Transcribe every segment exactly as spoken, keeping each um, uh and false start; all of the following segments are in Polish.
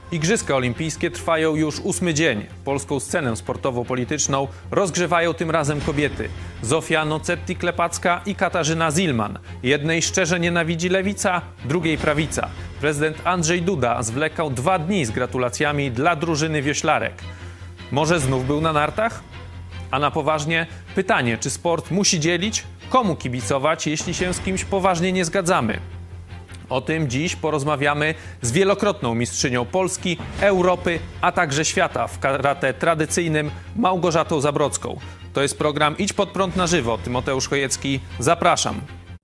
Igrzyska olimpijskie trwają już ósmy dzień. Polską scenę sportowo-polityczną rozgrzewają tym razem kobiety. Zofia Nocetti-Klepacka i Katarzyna Zilman. Jednej szczerze nienawidzi lewica, drugiej prawica. Prezydent Andrzej Duda zwlekał dwa dni z gratulacjami dla drużyny wioślarek. Może znów był na nartach? A na poważnie pytanie, czy sport musi dzielić? Komu kibicować, jeśli się z kimś poważnie nie zgadzamy? O tym dziś porozmawiamy z wielokrotną mistrzynią Polski, Europy, a także świata w karate tradycyjnym Małgorzatą Zabrodzką. To jest program Idź Pod Prąd na żywo. Tymoteusz Chojecki, zapraszam.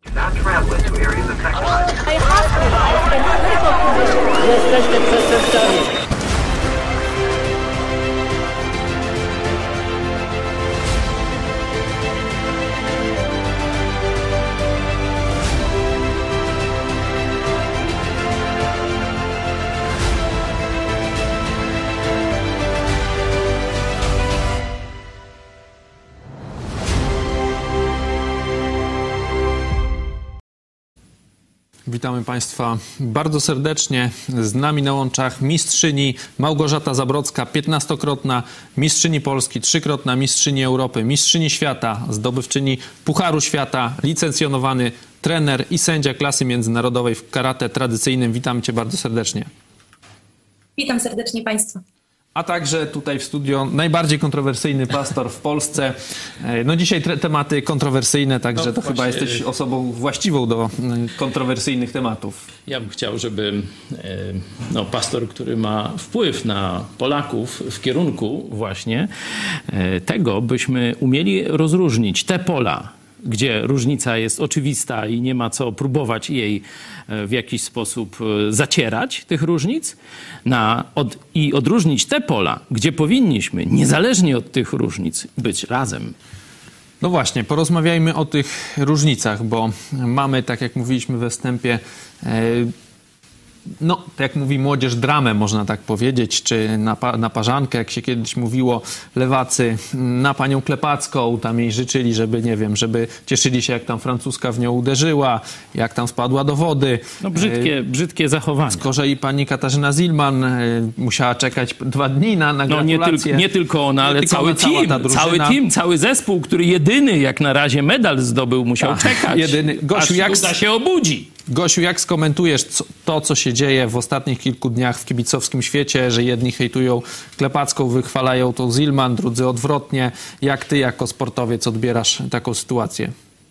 Jesteście przestępcami. Witamy Państwa bardzo serdecznie. Z nami na łączach mistrzyni Małgorzata Zabrodzka, piętnastokrotna mistrzyni Polski, trzykrotna mistrzyni Europy, mistrzyni świata, zdobywczyni Pucharu Świata, licencjonowany trener i sędzia klasy międzynarodowej w karate tradycyjnym. Witam Cię bardzo serdecznie. Witam serdecznie Państwa. A także tutaj w studio najbardziej kontrowersyjny pastor w Polsce. No dzisiaj tematy kontrowersyjne, także no to właśnie, chyba jesteś osobą właściwą do kontrowersyjnych tematów. Ja bym chciał, żeby no, pastor, który ma wpływ na Polaków w kierunku właśnie tego, byśmy umieli rozróżnić te pola, gdzie różnica jest oczywista i nie ma co próbować jej w jakiś sposób zacierać, tych różnic, na, od, i odróżnić te pola, gdzie powinniśmy, niezależnie od tych różnic, być razem. No właśnie, porozmawiajmy o tych różnicach, bo mamy, tak jak mówiliśmy we wstępie, no, jak mówi młodzież, dramę, można tak powiedzieć, czy na, na parzankę, jak się kiedyś mówiło, lewacy na panią Klepacką, tam jej życzyli, żeby, nie wiem, żeby cieszyli się, jak tam francuska w nią uderzyła, jak tam spadła do wody. No brzydkie, e, brzydkie zachowania. Z kolei pani Katarzyna Zilman e, musiała czekać dwa dni na, na gratulacje. No nie, tyl, nie tylko ona, ale tylko cały ona, team, cały team, cały zespół, który jedyny jak na razie medal zdobył, musiał A, czekać, jedyny. Gosiu, aż jak Duda się obudzi. Gosiu, jak skomentujesz co, to, co się dzieje w ostatnich kilku dniach w kibicowskim świecie, że jedni hejtują Klepacką, wychwalają tą Zilman, drudzy odwrotnie. Jak ty jako sportowiec odbierasz taką sytuację?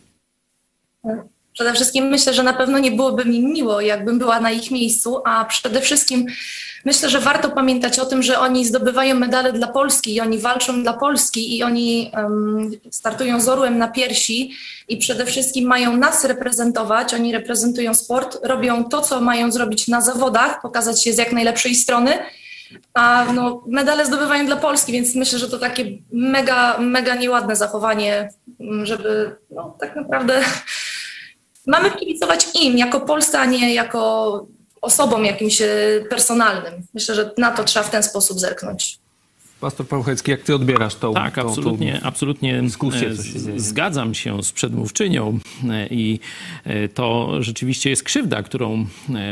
Przede wszystkim myślę, że na pewno nie byłoby mi miło, jakbym była na ich miejscu, a przede wszystkim myślę, że warto pamiętać o tym, że oni zdobywają medale dla Polski i oni walczą dla Polski i oni um, startują z orłem na piersi i przede wszystkim mają nas reprezentować, oni reprezentują sport, robią to, co mają zrobić na zawodach, pokazać się z jak najlepszej strony, a no, medale zdobywają dla Polski, więc myślę, że to takie mega, mega nieładne zachowanie, żeby no, tak naprawdę... Mamy kibicować im, jako Polsce, a nie jako osobom jakimś personalnym. Myślę, że na to trzeba w ten sposób zerknąć. Pastor Paweł Chojecki, jak ty odbierasz tą Tak, tą, absolutnie, tą absolutnie dyskusję, co się dzieje? Zgadzam się z przedmówczynią i to rzeczywiście jest krzywda, którą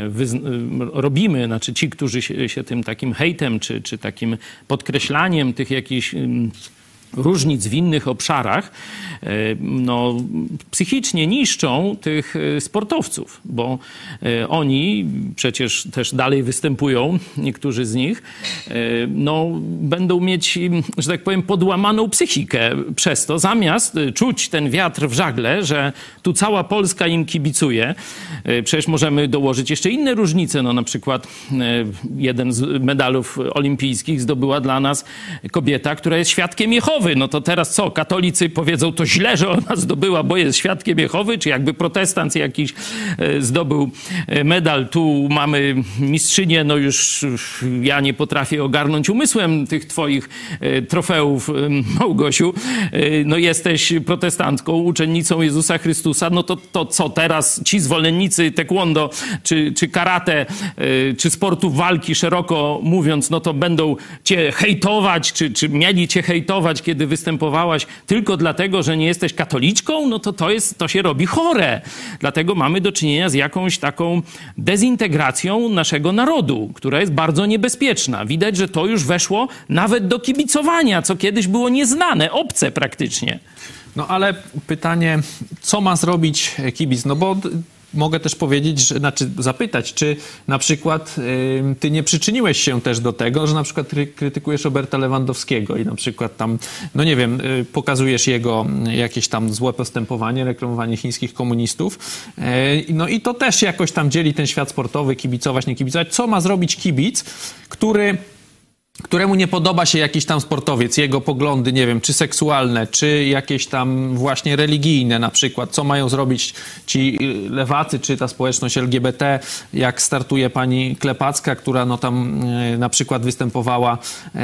robimy, znaczy ci, którzy się, się tym takim hejtem, czy, czy takim podkreślaniem tych jakichś różnic w innych obszarach, no, psychicznie niszczą tych sportowców, bo oni przecież też dalej występują, niektórzy z nich, no, będą mieć, że tak powiem, podłamaną psychikę przez to, zamiast czuć ten wiatr w żagle, że tu cała Polska im kibicuje. Przecież możemy dołożyć jeszcze inne różnice, no na przykład jeden z medalów olimpijskich zdobyła dla nas kobieta, która jest świadkiem Jehowy. No to teraz co? Katolicy powiedzą, to źle, że ona zdobyła, bo jest świadkiem Jehowy, czy jakby protestant jakiś zdobył medal. Tu mamy mistrzynię, no już ja nie potrafię ogarnąć umysłem tych twoich trofeów, Małgosiu. No jesteś protestantką, uczennicą Jezusa Chrystusa, no to, to co teraz ci zwolennicy taekwondo, czy, czy karate, czy sportów walki szeroko mówiąc, no to będą cię hejtować, czy, czy mieli cię hejtować, kiedy występowałaś tylko dlatego, że nie jesteś katoliczką, no to to, jest, to się robi chore. Dlatego mamy do czynienia z jakąś taką dezintegracją naszego narodu, która jest bardzo niebezpieczna. Widać, że to już weszło nawet do kibicowania, co kiedyś było nieznane, obce praktycznie. No ale pytanie, co ma zrobić kibic? No bo mogę też powiedzieć, że, znaczy zapytać, czy na przykład y, ty nie przyczyniłeś się też do tego, że na przykład krytykujesz Roberta Lewandowskiego i na przykład tam, no nie wiem, y, pokazujesz jego jakieś tam złe postępowanie, reklamowanie chińskich komunistów. Y, no i to też jakoś tam dzieli ten świat sportowy, kibicować, nie kibicować. Co ma zrobić kibic, który... któremu nie podoba się jakiś tam sportowiec, jego poglądy, nie wiem, czy seksualne, czy jakieś tam właśnie religijne na przykład. Co mają zrobić ci lewacy, czy ta społeczność L G B T, jak startuje pani Klepacka, która no tam e, na przykład występowała e,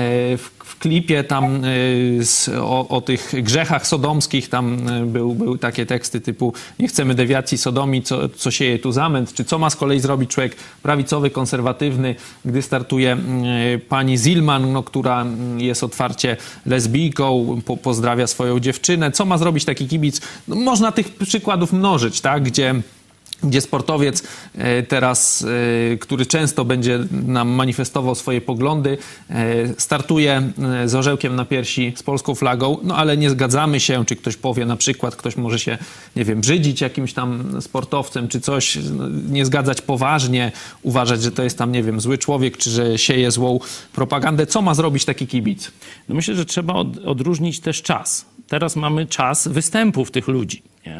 w, w klipie tam e, z, o, o tych grzechach sodomskich, tam e, był, były takie teksty typu nie chcemy dewiacji sodomii, co, co sieje tu zamęt, czy co ma z kolei zrobić człowiek prawicowy, konserwatywny, gdy startuje e, pani Zilman, no, która jest otwarcie lesbijką, po, pozdrawia swoją dziewczynę. Co ma zrobić taki kibic? No, można tych przykładów mnożyć, tak? Gdzie, gdzie sportowiec e, teraz, e, który często będzie nam manifestował swoje poglądy, e, startuje e, z orzełkiem na piersi, z polską flagą, no ale nie zgadzamy się, czy ktoś powie na przykład, ktoś może się, nie wiem, brzydzić jakimś tam sportowcem, czy coś, no, nie zgadzać poważnie, uważać, że to jest tam, nie wiem, zły człowiek, czy że sieje złą propagandę. Co ma zrobić taki kibic? No myślę, że trzeba od, odróżnić też czas. Teraz mamy czas występów tych ludzi. Nie?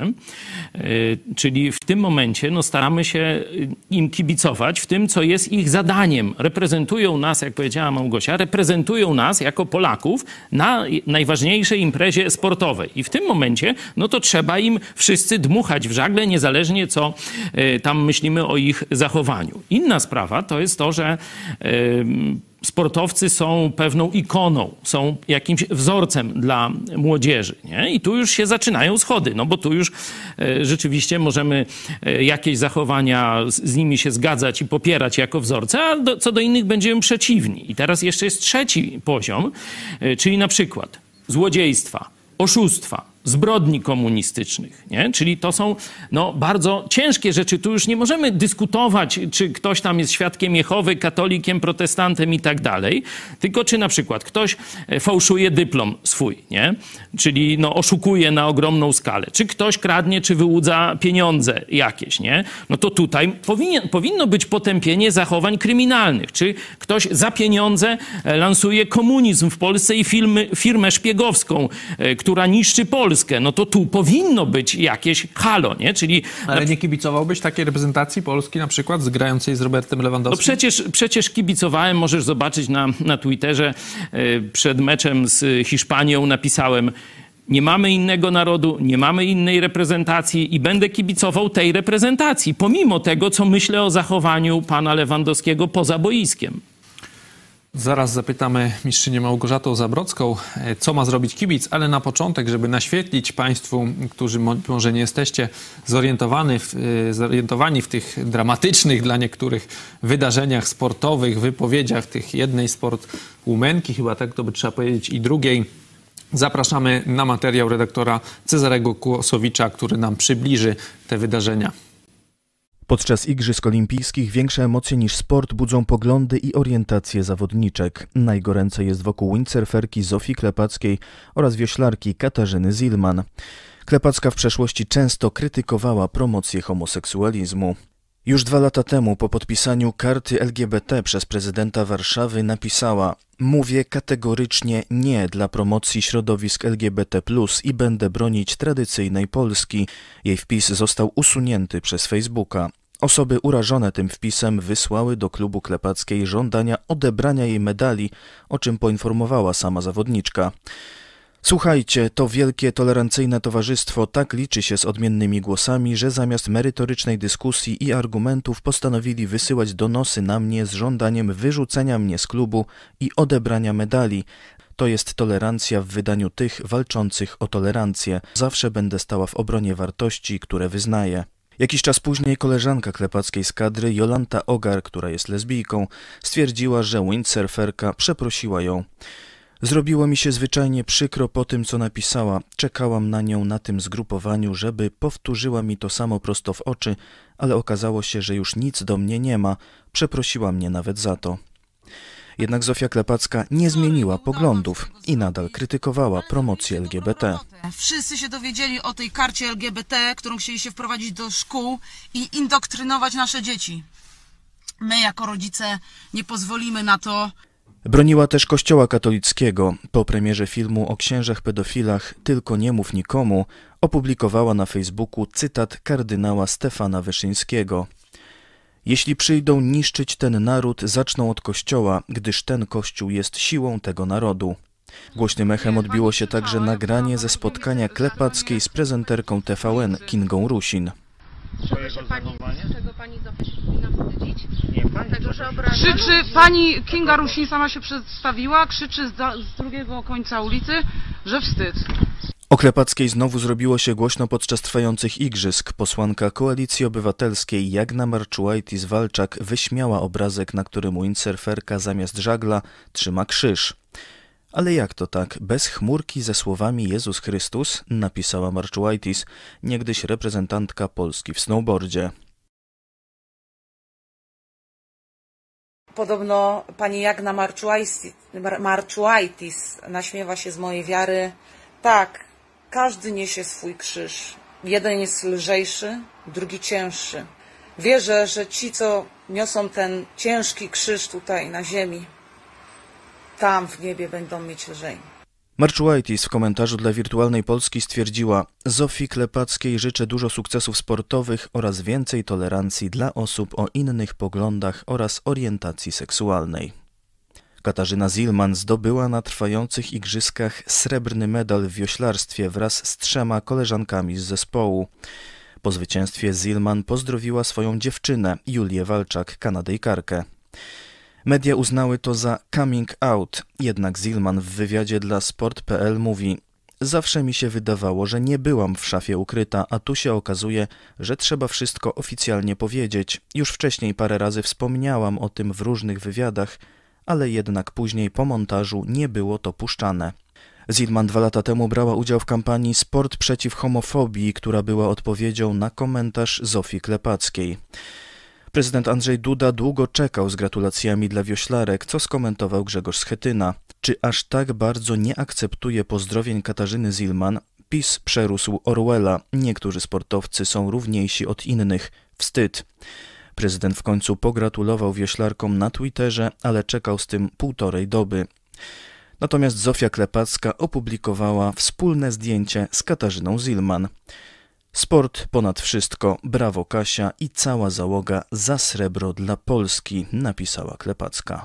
Yy, czyli w tym momencie no, staramy się im kibicować w tym, co jest ich zadaniem. Reprezentują nas, jak powiedziała Małgosia, reprezentują nas jako Polaków na najważniejszej imprezie sportowej. I w tym momencie no to trzeba im wszyscy dmuchać w żagle, niezależnie co yy, tam myślimy o ich zachowaniu. Inna sprawa to jest to, że yy, sportowcy są pewną ikoną, są jakimś wzorcem dla młodzieży. Nie? I tu już się zaczynają schody, no bo tu już e, rzeczywiście możemy e, jakieś zachowania z, z nimi się zgadzać i popierać jako wzorce, a do, co do innych będziemy przeciwni. I teraz jeszcze jest trzeci poziom, e, czyli na przykład złodziejstwa, oszustwa, zbrodni komunistycznych, nie? Czyli to są no, bardzo ciężkie rzeczy. Tu już nie możemy dyskutować, czy ktoś tam jest świadkiem Jehowy, katolikiem, protestantem i tak dalej, tylko czy na przykład ktoś fałszuje dyplom swój, nie? Czyli no, oszukuje na ogromną skalę, czy ktoś kradnie, czy wyłudza pieniądze jakieś, nie? No to tutaj powinien, powinno być potępienie zachowań kryminalnych, czy ktoś za pieniądze lansuje komunizm w Polsce i firmy, firmę szpiegowską, która niszczy Polskę. No to tu powinno być jakieś halo, nie? Czyli... Ale nie kibicowałbyś takiej reprezentacji Polski na przykład z grającej z Robertem Lewandowskim? No przecież, przecież kibicowałem, możesz zobaczyć na, na Twitterze, yy, przed meczem z Hiszpanią napisałem: nie mamy innego narodu, nie mamy innej reprezentacji i będę kibicował tej reprezentacji, pomimo tego, co myślę o zachowaniu pana Lewandowskiego poza boiskiem. Zaraz zapytamy mistrzynię Małgorzatę Zabrodzką, co ma zrobić kibic, ale na początek, żeby naświetlić Państwu, którzy może nie jesteście zorientowani w, zorientowani w tych dramatycznych dla niektórych wydarzeniach sportowych, wypowiedziach tych jednej sportwomanki, chyba tak to by trzeba powiedzieć, i drugiej. Zapraszamy na materiał redaktora Cezarego Kłosowicza, który nam przybliży te wydarzenia. Podczas Igrzysk Olimpijskich większe emocje niż sport budzą poglądy i orientacje zawodniczek. Najgoręcej jest wokół windsurferki Zofii Klepackiej oraz wioślarki Katarzyny Zilman. Klepacka w przeszłości często krytykowała promocję homoseksualizmu. Już dwa lata temu po podpisaniu karty L G B T przez prezydenta Warszawy napisała: mówię kategorycznie nie dla promocji środowisk L G B T plus i będę bronić tradycyjnej Polski. Jej wpis został usunięty przez Facebooka. Osoby urażone tym wpisem wysłały do klubu Klepackiej żądania odebrania jej medali, o czym poinformowała sama zawodniczka. Słuchajcie, to wielkie, tolerancyjne towarzystwo tak liczy się z odmiennymi głosami, że zamiast merytorycznej dyskusji i argumentów postanowili wysyłać donosy na mnie z żądaniem wyrzucenia mnie z klubu i odebrania medali. To jest tolerancja w wydaniu tych walczących o tolerancję. Zawsze będę stała w obronie wartości, które wyznaję. Jakiś czas później koleżanka Klepackiej z kadry, Jolanta Ogar, która jest lesbijką, stwierdziła, że windsurferka przeprosiła ją. Zrobiło mi się zwyczajnie przykro po tym, co napisała. Czekałam na nią na tym zgrupowaniu, żeby powtórzyła mi to samo prosto w oczy, ale okazało się, że już nic do mnie nie ma. Przeprosiła mnie nawet za to. Jednak Zofia Klepacka nie zmieniła poglądów i nadal krytykowała promocję L G B T. Wszyscy się dowiedzieli o tej karcie L G B T, którą chcieli się wprowadzić do szkół i indoktrynować nasze dzieci. My jako rodzice nie pozwolimy na to. Broniła też Kościoła katolickiego. Po premierze filmu o księżach pedofilach Tylko nie mów nikomu opublikowała na Facebooku cytat kardynała Stefana Wyszyńskiego. Jeśli przyjdą niszczyć ten naród, zaczną od Kościoła, gdyż ten Kościół jest siłą tego narodu. Głośnym echem odbiło się także nagranie ze spotkania Klepackiej z prezenterką T V N Kingą Rusin. Czego się pani, czego pani powinna wstydzić? Dlatego, że obraża... Krzyczy, pani Kinga Rusin sama się przedstawiła, krzyczy z, z drugiego końca ulicy, że wstyd. O Klepackiej znowu zrobiło się głośno podczas trwających igrzysk. Posłanka Koalicji Obywatelskiej Jagna Marczułajtis-Walczak wyśmiała obrazek, na którym windsurferka zamiast żagla trzyma krzyż. Ale jak to tak? Bez chmurki ze słowami Jezus Chrystus? Napisała Marczułajtis, niegdyś reprezentantka Polski w snowboardzie. Podobno pani Jagna Marczułajtis naśmiewa się z mojej wiary. Tak, każdy niesie swój krzyż. Jeden jest lżejszy, drugi cięższy. Wierzę, że ci, co niosą ten ciężki krzyż tutaj na ziemi, tam w niebie będą mieć lżej. Marczułajtis w komentarzu dla Wirtualnej Polski stwierdziła: Zofii Klepackiej życzę dużo sukcesów sportowych oraz więcej tolerancji dla osób o innych poglądach oraz orientacji seksualnej. Katarzyna Zilman zdobyła na trwających igrzyskach srebrny medal w wioślarstwie wraz z trzema koleżankami z zespołu. Po zwycięstwie Zilman pozdrowiła swoją dziewczynę, Julię Walczak, Kanadyjkarkę. Media uznały to za coming out, jednak Zilman w wywiadzie dla sport kropka p l mówi: zawsze mi się wydawało, że nie byłam w szafie ukryta, a tu się okazuje, że trzeba wszystko oficjalnie powiedzieć. Już wcześniej parę razy wspomniałam o tym w różnych wywiadach, ale jednak później po montażu nie było to puszczane. Zilman dwa lata temu brała udział w kampanii Sport przeciw homofobii, która była odpowiedzią na komentarz Zofii Klepackiej. Prezydent Andrzej Duda długo czekał z gratulacjami dla wioślarek, co skomentował Grzegorz Schetyna. Czy aż tak bardzo nie akceptuje pozdrowień Katarzyny Zilman? PiS przerósł Orwella. Niektórzy sportowcy są równiejsi od innych. Wstyd. Prezydent w końcu pogratulował wioślarkom na Twitterze, ale czekał z tym półtorej doby. Natomiast Zofia Klepacka opublikowała wspólne zdjęcie z Katarzyną Zilman. Sport ponad wszystko, brawo Kasia i cała załoga za srebro dla Polski, napisała Klepacka.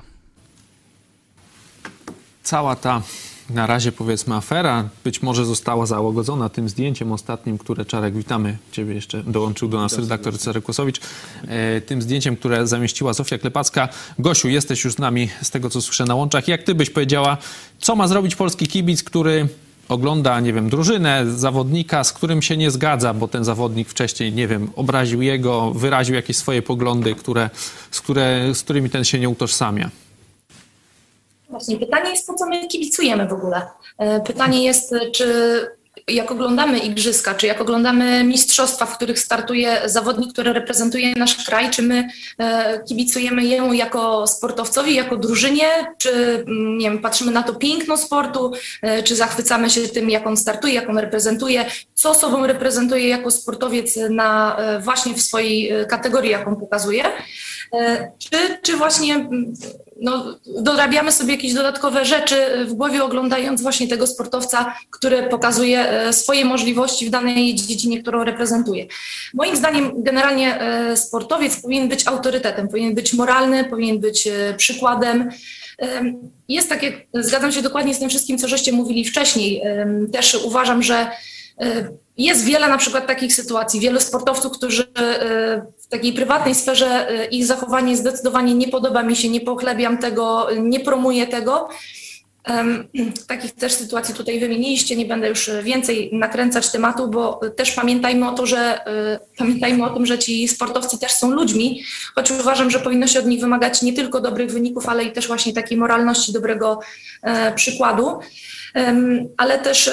Cała ta na razie powiedzmy afera być może została załagodzona tym zdjęciem ostatnim, które Czarek, witamy Ciebie, jeszcze dołączył do nas redaktor Cezary Kłosowicz, e, tym zdjęciem, które zamieściła Zofia Klepacka. Gosiu, jesteś już z nami z tego, co słyszę na łączach. Jak Ty byś powiedziała, co ma zrobić polski kibic, który ogląda, nie wiem, drużynę, zawodnika, z którym się nie zgadza, bo ten zawodnik wcześniej, nie wiem, obraził jego, wyraził jakieś swoje poglądy, które, z, które, z którymi ten się nie utożsamia? Właśnie, pytanie jest, po co my kibicujemy w ogóle? Pytanie jest, czy jak oglądamy igrzyska, czy jak oglądamy mistrzostwa, w których startuje zawodnik, który reprezentuje nasz kraj, czy my kibicujemy jemu jako sportowcowi, jako drużynie, czy nie wiem, patrzymy na to piękno sportu, czy zachwycamy się tym, jak on startuje, jak on reprezentuje, co sobą reprezentuje jako sportowiec na, właśnie w swojej kategorii, jaką pokazuje. Czy, czy właśnie no, dorabiamy sobie jakieś dodatkowe rzeczy w głowie, oglądając właśnie tego sportowca, który pokazuje swoje możliwości w danej dziedzinie, którą reprezentuje. Moim zdaniem generalnie sportowiec powinien być autorytetem, powinien być moralny, powinien być przykładem. Jest takie, zgadzam się dokładnie z tym wszystkim, co żeście mówili wcześniej. Też uważam, że jest wiele na przykład takich sytuacji, wielu sportowców, którzy w takiej prywatnej sferze ich zachowanie zdecydowanie nie podoba mi się, nie pochlebiam tego, nie promuję tego, Takich też sytuacji tutaj wymieniliście, nie będę już więcej nakręcać tematu, bo też pamiętajmy o to, że pamiętajmy o tym, że ci sportowcy też są ludźmi, choć uważam, że powinno się od nich wymagać nie tylko dobrych wyników, ale i też właśnie takiej moralności, dobrego przykładu. Ale też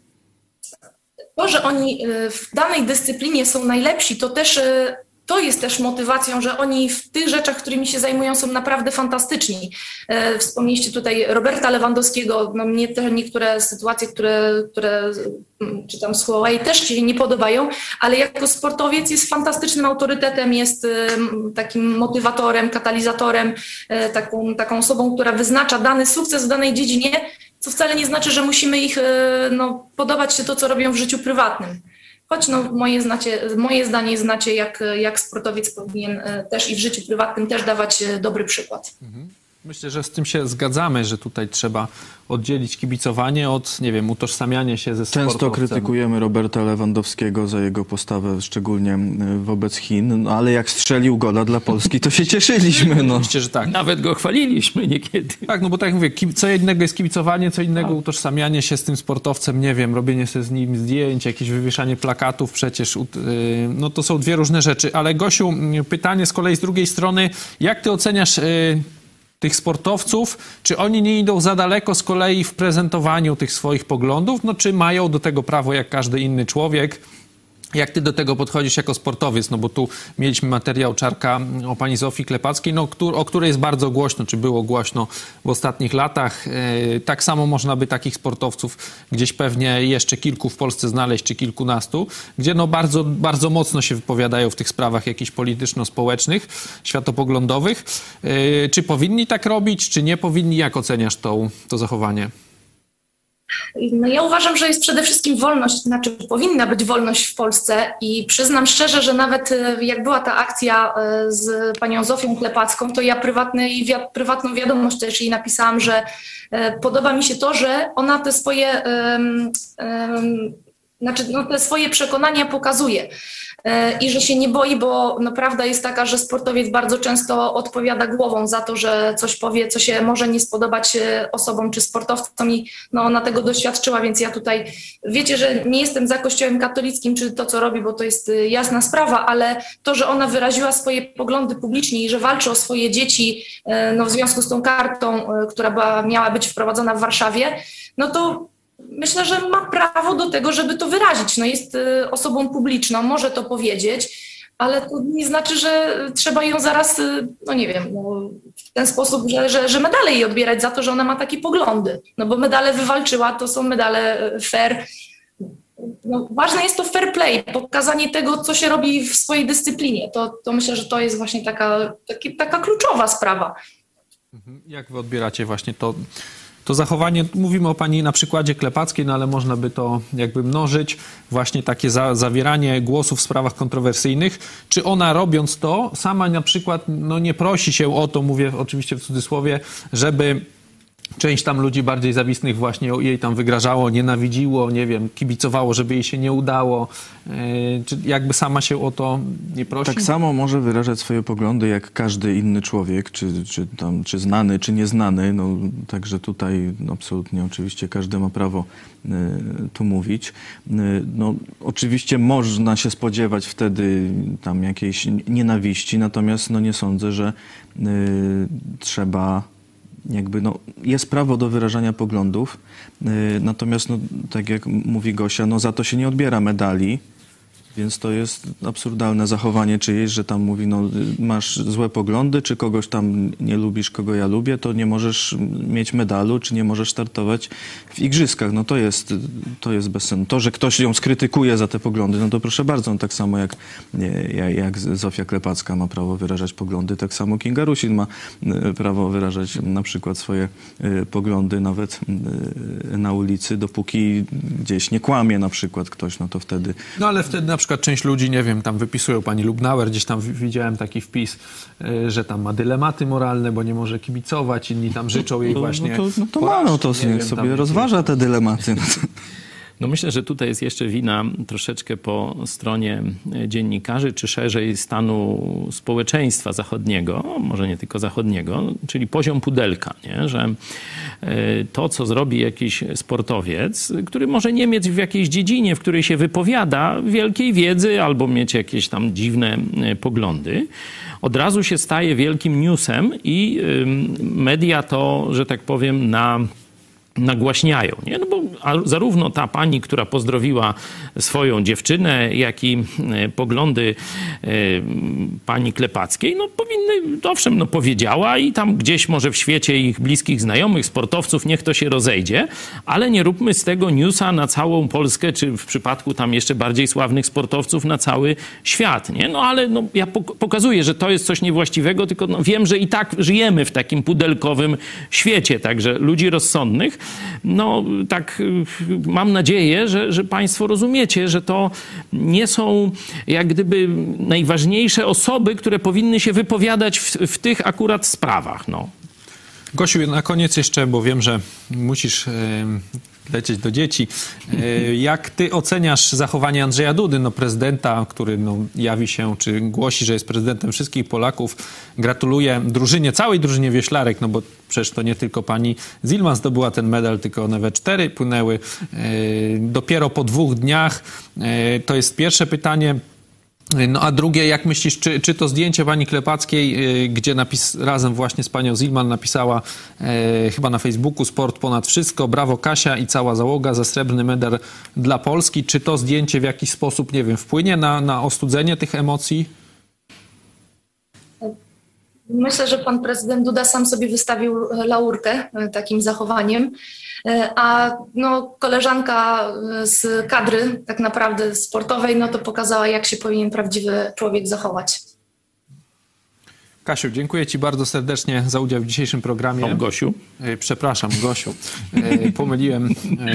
to, że oni w danej dyscyplinie są najlepsi, to też to jest też motywacją, że oni w tych rzeczach, którymi się zajmują, są naprawdę fantastyczni. Wspomnieliście tutaj Roberta Lewandowskiego, no mnie te niektóre sytuacje, które, które czytam z Huawei, też się nie podobają, ale jako sportowiec jest fantastycznym autorytetem, jest takim motywatorem, katalizatorem, taką, taką osobą, która wyznacza dany sukces w danej dziedzinie, co wcale nie znaczy, że musimy ich no, podobać się to, co robią w życiu prywatnym. Choć no, moje, znacie, moje zdanie znacie, jak, jak sportowiec powinien też i w życiu prywatnym też dawać dobry przykład. Myślę, że z tym się zgadzamy, że tutaj trzeba oddzielić kibicowanie od, nie wiem, utożsamiania się ze sportowcem. Często krytykujemy Roberta Lewandowskiego za jego postawę, szczególnie wobec Chin, no, ale jak strzelił gola dla Polski, to się cieszyliśmy. No. Oczywiście, że tak. Nawet go chwaliliśmy niekiedy. Tak, no bo tak jak mówię, co innego jest kibicowanie, co innego utożsamianie się z tym sportowcem, nie wiem, robienie sobie z nim zdjęć, jakieś wywieszanie plakatów, przecież no to są dwie różne rzeczy. Ale Gosiu, pytanie z kolei z drugiej strony, jak ty oceniasz tych sportowców, czy oni nie idą za daleko z kolei w prezentowaniu tych swoich poglądów, no czy mają do tego prawo jak każdy inny człowiek? Jak ty do tego podchodzisz jako sportowiec? No bo tu mieliśmy materiał Czarka o pani Zofii Klepackiej, no, o której jest bardzo głośno, czy było głośno w ostatnich latach. Tak samo można by takich sportowców gdzieś pewnie jeszcze kilku w Polsce znaleźć, czy kilkunastu, gdzie no bardzo, bardzo mocno się wypowiadają w tych sprawach jakichś polityczno-społecznych, światopoglądowych. Czy powinni tak robić, czy nie powinni? Jak oceniasz to, to zachowanie? No ja uważam, że jest przede wszystkim wolność, znaczy powinna być wolność w Polsce i przyznam szczerze, że nawet jak była ta akcja z panią Zofią Klepacką, to ja prywatny, prywatną wiadomość też jej napisałam, że podoba mi się to, że ona te swoje, um, um, znaczy no te swoje przekonania pokazuje. I że się nie boi, bo no, prawda jest taka, że sportowiec bardzo często odpowiada głową za to, że coś powie, co się może nie spodobać osobom czy sportowcom i no, ona tego doświadczyła, więc ja tutaj, wiecie, że nie jestem za Kościołem katolickim, czy to, co robi, bo to jest jasna sprawa, ale to, że ona wyraziła swoje poglądy publicznie i że walczy o swoje dzieci no, w związku z tą kartą, która była, miała być wprowadzona w Warszawie, no to myślę, że ma prawo do tego, żeby to wyrazić. No jest y, osobą publiczną, może to powiedzieć, ale to nie znaczy, że trzeba ją zaraz, y, no nie wiem, no, w ten sposób, że, że, że medale jej odbierać za to, że ona ma takie poglądy. No bo medale wywalczyła, to są medale fair. No, ważne jest to fair play, pokazanie tego, co się robi w swojej dyscyplinie. To, to myślę, że to jest właśnie taka, taki, taka kluczowa sprawa. Jak wy odbieracie właśnie to... To zachowanie, mówimy o pani na przykładzie Klepackiej, no ale można by to jakby mnożyć, właśnie takie za, zawieranie głosu w sprawach kontrowersyjnych. Czy ona robiąc to, sama na przykład no nie prosi się o to, mówię oczywiście w cudzysłowie, żeby część tam ludzi bardziej zawistnych właśnie jej tam wygrażało, nienawidziło, nie wiem, kibicowało, żeby jej się nie udało. Yy, czy jakby sama się o to nie prosi? Tak samo może wyrażać swoje poglądy jak każdy inny człowiek, czy, czy, tam, czy znany, czy nieznany. No, także tutaj no, absolutnie oczywiście każdy ma prawo y, tu mówić. Y, no, oczywiście można się spodziewać wtedy tam jakiejś nienawiści, natomiast no, nie sądzę, że y, trzeba... Jakby no, jest prawo do wyrażania poglądów, yy, natomiast no, tak jak mówi Gosia, no za to się nie odbiera medali, więc to jest absurdalne zachowanie czyjeś, że tam mówi, no masz złe poglądy, czy kogoś tam nie lubisz, kogo ja lubię, to nie możesz mieć medalu, czy nie możesz startować w igrzyskach. No to jest, to jest bez sensu. To, że ktoś ją skrytykuje za te poglądy, no to proszę bardzo, no, tak samo jak, jak, jak Zofia Klepacka ma prawo wyrażać poglądy, tak samo Kinga Rusin ma prawo wyrażać na przykład swoje y, poglądy nawet y, na ulicy, dopóki gdzieś nie kłamie na przykład ktoś, no to wtedy... No ale wtedy na przykład przykład część ludzi, nie wiem, tam wypisują pani Lubnauer, gdzieś tam widziałem taki wpis, że tam ma dylematy moralne, bo nie może kibicować, inni tam życzą jej właśnie... No to, no to ma, no to niech sobie rozważa te dylematy. No myślę, że tutaj jest jeszcze wina troszeczkę po stronie dziennikarzy, czy szerzej stanu społeczeństwa zachodniego, może nie tylko zachodniego, czyli poziom pudelka, nie? Że to, co zrobi jakiś sportowiec, który może nie mieć w jakiejś dziedzinie, w której się wypowiada, wielkiej wiedzy albo mieć jakieś tam dziwne poglądy, od razu się staje wielkim newsem i media to, że tak powiem, na nagłaśniają, nie? No bo zarówno ta pani, która pozdrowiła swoją dziewczynę, jak i poglądy e, pani Klepackiej, no powinny, owszem, no powiedziała i tam gdzieś może w świecie ich bliskich znajomych, sportowców, niech to się rozejdzie, ale nie róbmy z tego newsa na całą Polskę, czy w przypadku tam jeszcze bardziej sławnych sportowców na cały świat, nie? No ale no, ja pokazuję, że to jest coś niewłaściwego, tylko no, wiem, że i tak żyjemy w takim pudelkowym świecie, także ludzi rozsądnych, no tak mam nadzieję, że, że państwo rozumiecie, że to nie są jak gdyby najważniejsze osoby, które powinny się wypowiadać w, w tych akurat sprawach. No. Gosiu, na koniec jeszcze, bo wiem, że musisz... Yy... lecieć do dzieci. Jak ty oceniasz zachowanie Andrzeja Dudy, no prezydenta, który no, jawi się, czy głosi, że jest prezydentem wszystkich Polaków. Gratuluję drużynie, całej drużynie wioślarek, no bo przecież to nie tylko pani Zilman zdobyła ten medal, tylko one we cztery płynęły. Dopiero po dwóch dniach. To jest pierwsze pytanie. No a drugie, jak myślisz, czy, czy to zdjęcie pani Klepackiej, y, gdzie napis, razem właśnie z panią Zilman napisała y, chyba na Facebooku sport ponad wszystko, brawo Kasia i cała załoga za srebrny medal dla Polski, czy to zdjęcie w jakiś sposób, nie wiem, wpłynie na, na ostudzenie tych emocji? Myślę, że pan prezydent Duda sam sobie wystawił laurkę takim zachowaniem, a no, koleżanka z kadry tak naprawdę sportowej, no to pokazała, jak się powinien prawdziwy człowiek zachować. Kasiu, dziękuję ci bardzo serdecznie za udział w dzisiejszym programie. O, Gosiu. Przepraszam, Gosiu. Pomyliłem.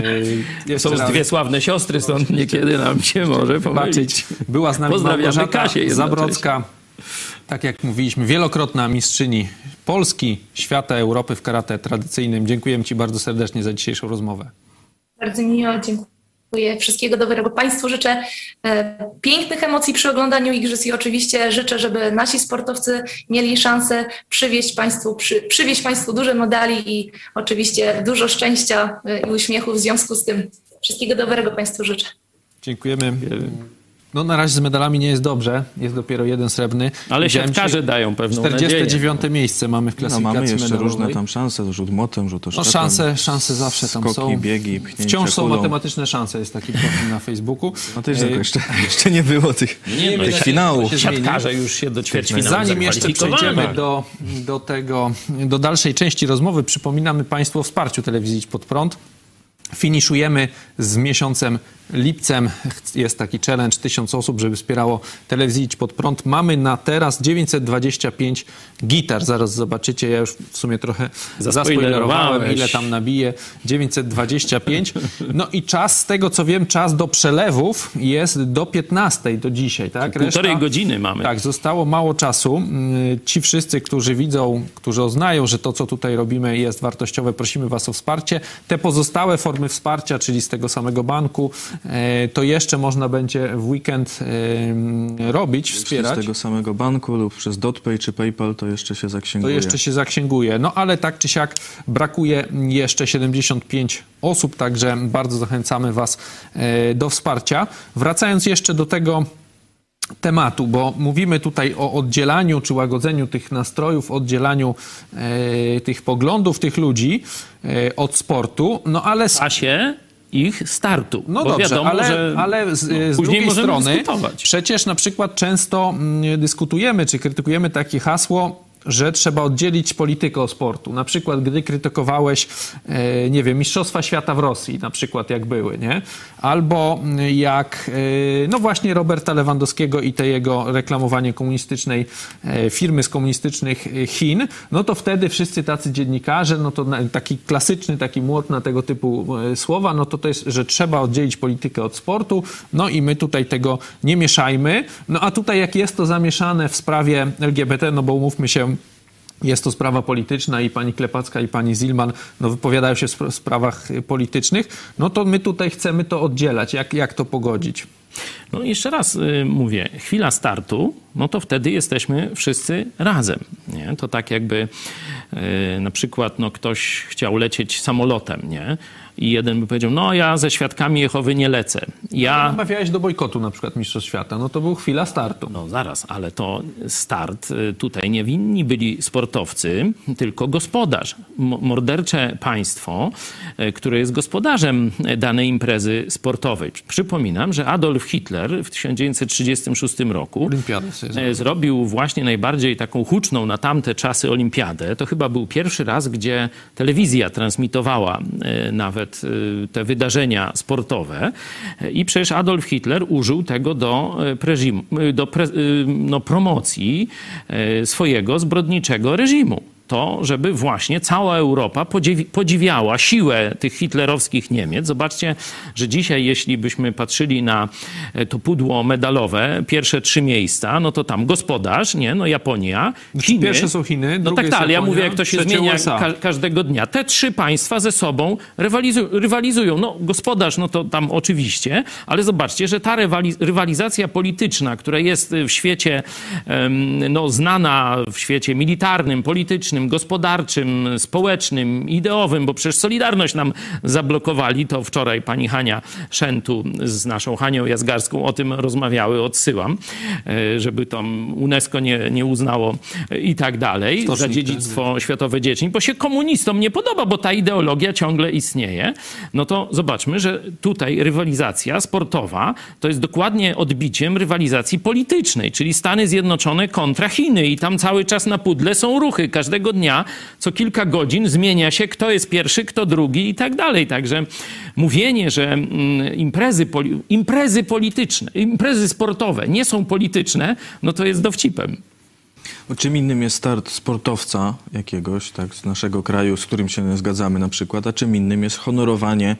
Są raz. Dwie sławne siostry, stąd niekiedy nam się może pomylić. Była z nami Pozdrawiamy Kasię Zabrodzka. Tak jak mówiliśmy, wielokrotna mistrzyni Polski, świata, Europy w karate tradycyjnym. Dziękujemy ci bardzo serdecznie za dzisiejszą rozmowę. Bardzo miło, dziękuję. Wszystkiego dobrego Państwu. Życzę e, pięknych emocji przy oglądaniu igrzysk i oczywiście życzę, żeby nasi sportowcy mieli szansę przywieźć Państwu, przy, przywieźć Państwu duże medali i oczywiście dużo szczęścia e, i uśmiechu w związku z tym. Wszystkiego dobrego Państwu życzę. Dziękujemy. No na razie z medalami nie jest dobrze, jest dopiero jeden srebrny. Ale siatkarze dają pewną czterdzieste dziewiąte nadzieję. Miejsce mamy w klasyfikacji no, mamy jeszcze medalowej. Różne tam szanse, rzut młotem, rzut oszczepem. No szanse, szanse zawsze tam skoki, są. biegi, pchnięcia Wciąż są kulą. Matematyczne szanse, jest taki profil na Facebooku. No to jest jeszcze, jeszcze nie było tych, nie, tych finałów. Siatkarze już się do ćwierćfinału Zanim jeszcze przejdziemy do, do, tego, do dalszej części rozmowy, przypominamy Państwu o wsparciu telewizji Idź Pod Prąd. Finiszujemy z miesiącem lipcem. Jest taki challenge, tysiąc osób, żeby wspierało telewizję Idź Pod Prąd. Mamy na teraz dziewięćset dwadzieścia pięć gitar. Zaraz zobaczycie, ja już w sumie trochę zaspoilerowałem, ile tam nabije. dziewięćset dwadzieścia pięć. No i czas, z tego co wiem, czas do przelewów jest do piętnastej, do dzisiaj. Tak? Półtorej godziny mamy. Tak, zostało mało czasu. Ci wszyscy, którzy widzą, którzy oznają, że to, co tutaj robimy, jest wartościowe, prosimy was o wsparcie. Te pozostałe formy wsparcia, czyli z tego samego banku, to jeszcze można będzie w weekend robić, wspierać. Z tego samego banku lub przez DotPay czy PayPal to jeszcze się zaksięguje. To jeszcze się zaksięguje. No ale tak czy siak brakuje jeszcze siedemdziesiąt pięć osób, także bardzo zachęcamy was do wsparcia. Wracając jeszcze do tego tematu, bo mówimy tutaj o oddzielaniu czy łagodzeniu tych nastrojów, oddzielaniu e, tych poglądów tych ludzi e, od sportu, no ale... W czasie ich startu. No bo dobrze, wiadomo, ale, że ale z, no, z później drugiej strony dyskutować. Przecież na przykład często mm, dyskutujemy czy krytykujemy takie hasło, że trzeba oddzielić politykę od sportu. Na przykład, gdy krytykowałeś, e, nie wiem, Mistrzostwa Świata w Rosji, na przykład jak były, nie? Albo jak, e, no właśnie Roberta Lewandowskiego i te jego reklamowanie komunistycznej e, firmy z komunistycznych Chin, no to wtedy wszyscy tacy dziennikarze, no to na, taki klasyczny, taki młot na tego typu e, słowa, no to to jest, że trzeba oddzielić politykę od sportu, no i my tutaj tego nie mieszajmy. No a tutaj jak jest to zamieszane w sprawie L G B T, no bo umówmy się, jest to sprawa polityczna i pani Klepacka i pani Zilman no, wypowiadają się w sp- sprawach politycznych, no to my tutaj chcemy to oddzielać. Jak, jak to pogodzić? No jeszcze raz y, mówię, chwila startu, no to wtedy jesteśmy wszyscy razem. Nie? To tak jakby y, na przykład no, ktoś chciał lecieć samolotem, nie? I jeden by powiedział, no ja ze Świadkami Jehowy nie lecę. Ja... Namawiałeś do bojkotu na przykład Mistrzostw Świata, no to był chwila startu. No zaraz, ale to start tutaj nie winni byli sportowcy, tylko gospodarz. Mordercze państwo, które jest gospodarzem danej imprezy sportowej. Przypominam, że Adolf Hitler w tysiąc dziewięćset trzydziestym szóstym roku zrobił właśnie najbardziej taką huczną na tamte czasy olimpiadę. To chyba był pierwszy raz, gdzie telewizja transmitowała nawet te wydarzenia sportowe i przecież Adolf Hitler użył tego do, prezimu, do pre, no, promocji swojego zbrodniczego reżimu. To, żeby właśnie cała Europa podziwi- podziwiała siłę tych hitlerowskich Niemiec. Zobaczcie, że dzisiaj, jeśli byśmy patrzyli na to pudło medalowe, pierwsze trzy miejsca, no to tam gospodarz, nie, no Japonia, Chiny. Pierwsze są Chiny, no tak, tak, ale ja mówię, jak to się zmienia ka- każdego dnia. Te trzy państwa ze sobą rywalizu- rywalizują. No gospodarz, no to tam oczywiście, ale zobaczcie, że ta rywali- rywalizacja polityczna, która jest w świecie, um, no znana w świecie militarnym, politycznym, gospodarczym, społecznym, ideowym, bo przecież Solidarność nam zablokowali, to wczoraj pani Hania Szentu z naszą Hanią Jazgarską o tym rozmawiały, odsyłam, żeby tam UNESCO nie, nie uznało i tak dalej, za dziedzictwo światowe dzieci, bo się komunistom nie podoba, bo ta ideologia ciągle istnieje. No to zobaczmy, że tutaj rywalizacja sportowa to jest dokładnie odbiciem rywalizacji politycznej, czyli Stany Zjednoczone kontra Chiny i tam cały czas na pudle są ruchy. Każdego dnia, co kilka godzin zmienia się, kto jest pierwszy, kto drugi i tak dalej. Także mówienie, że imprezy, poli- imprezy polityczne, imprezy sportowe nie są polityczne, no to jest dowcipem. Czym innym jest start sportowca jakiegoś, tak, z naszego kraju, z którym się nie zgadzamy na przykład, a czym innym jest honorowanie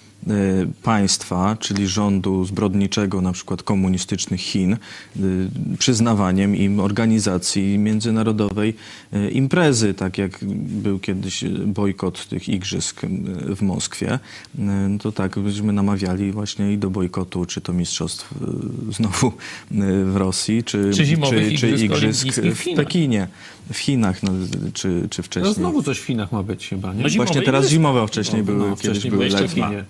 państwa, czyli rządu zbrodniczego, na przykład komunistycznych Chin, przyznawaniem im organizacji międzynarodowej imprezy, tak jak był kiedyś bojkot tych igrzysk w Moskwie, to tak byśmy namawiali właśnie i do bojkotu, czy to mistrzostw znowu w Rosji, czy, czy, zimowych czy, czy igrzysk, igrzysk w, w Pekinie, w Chinach, no, czy, czy wcześniej. No znowu coś w Chinach ma być chyba, nie? No właśnie teraz zimowe, a wcześniej no, były, no, kiedyś wcześniej były były letnie.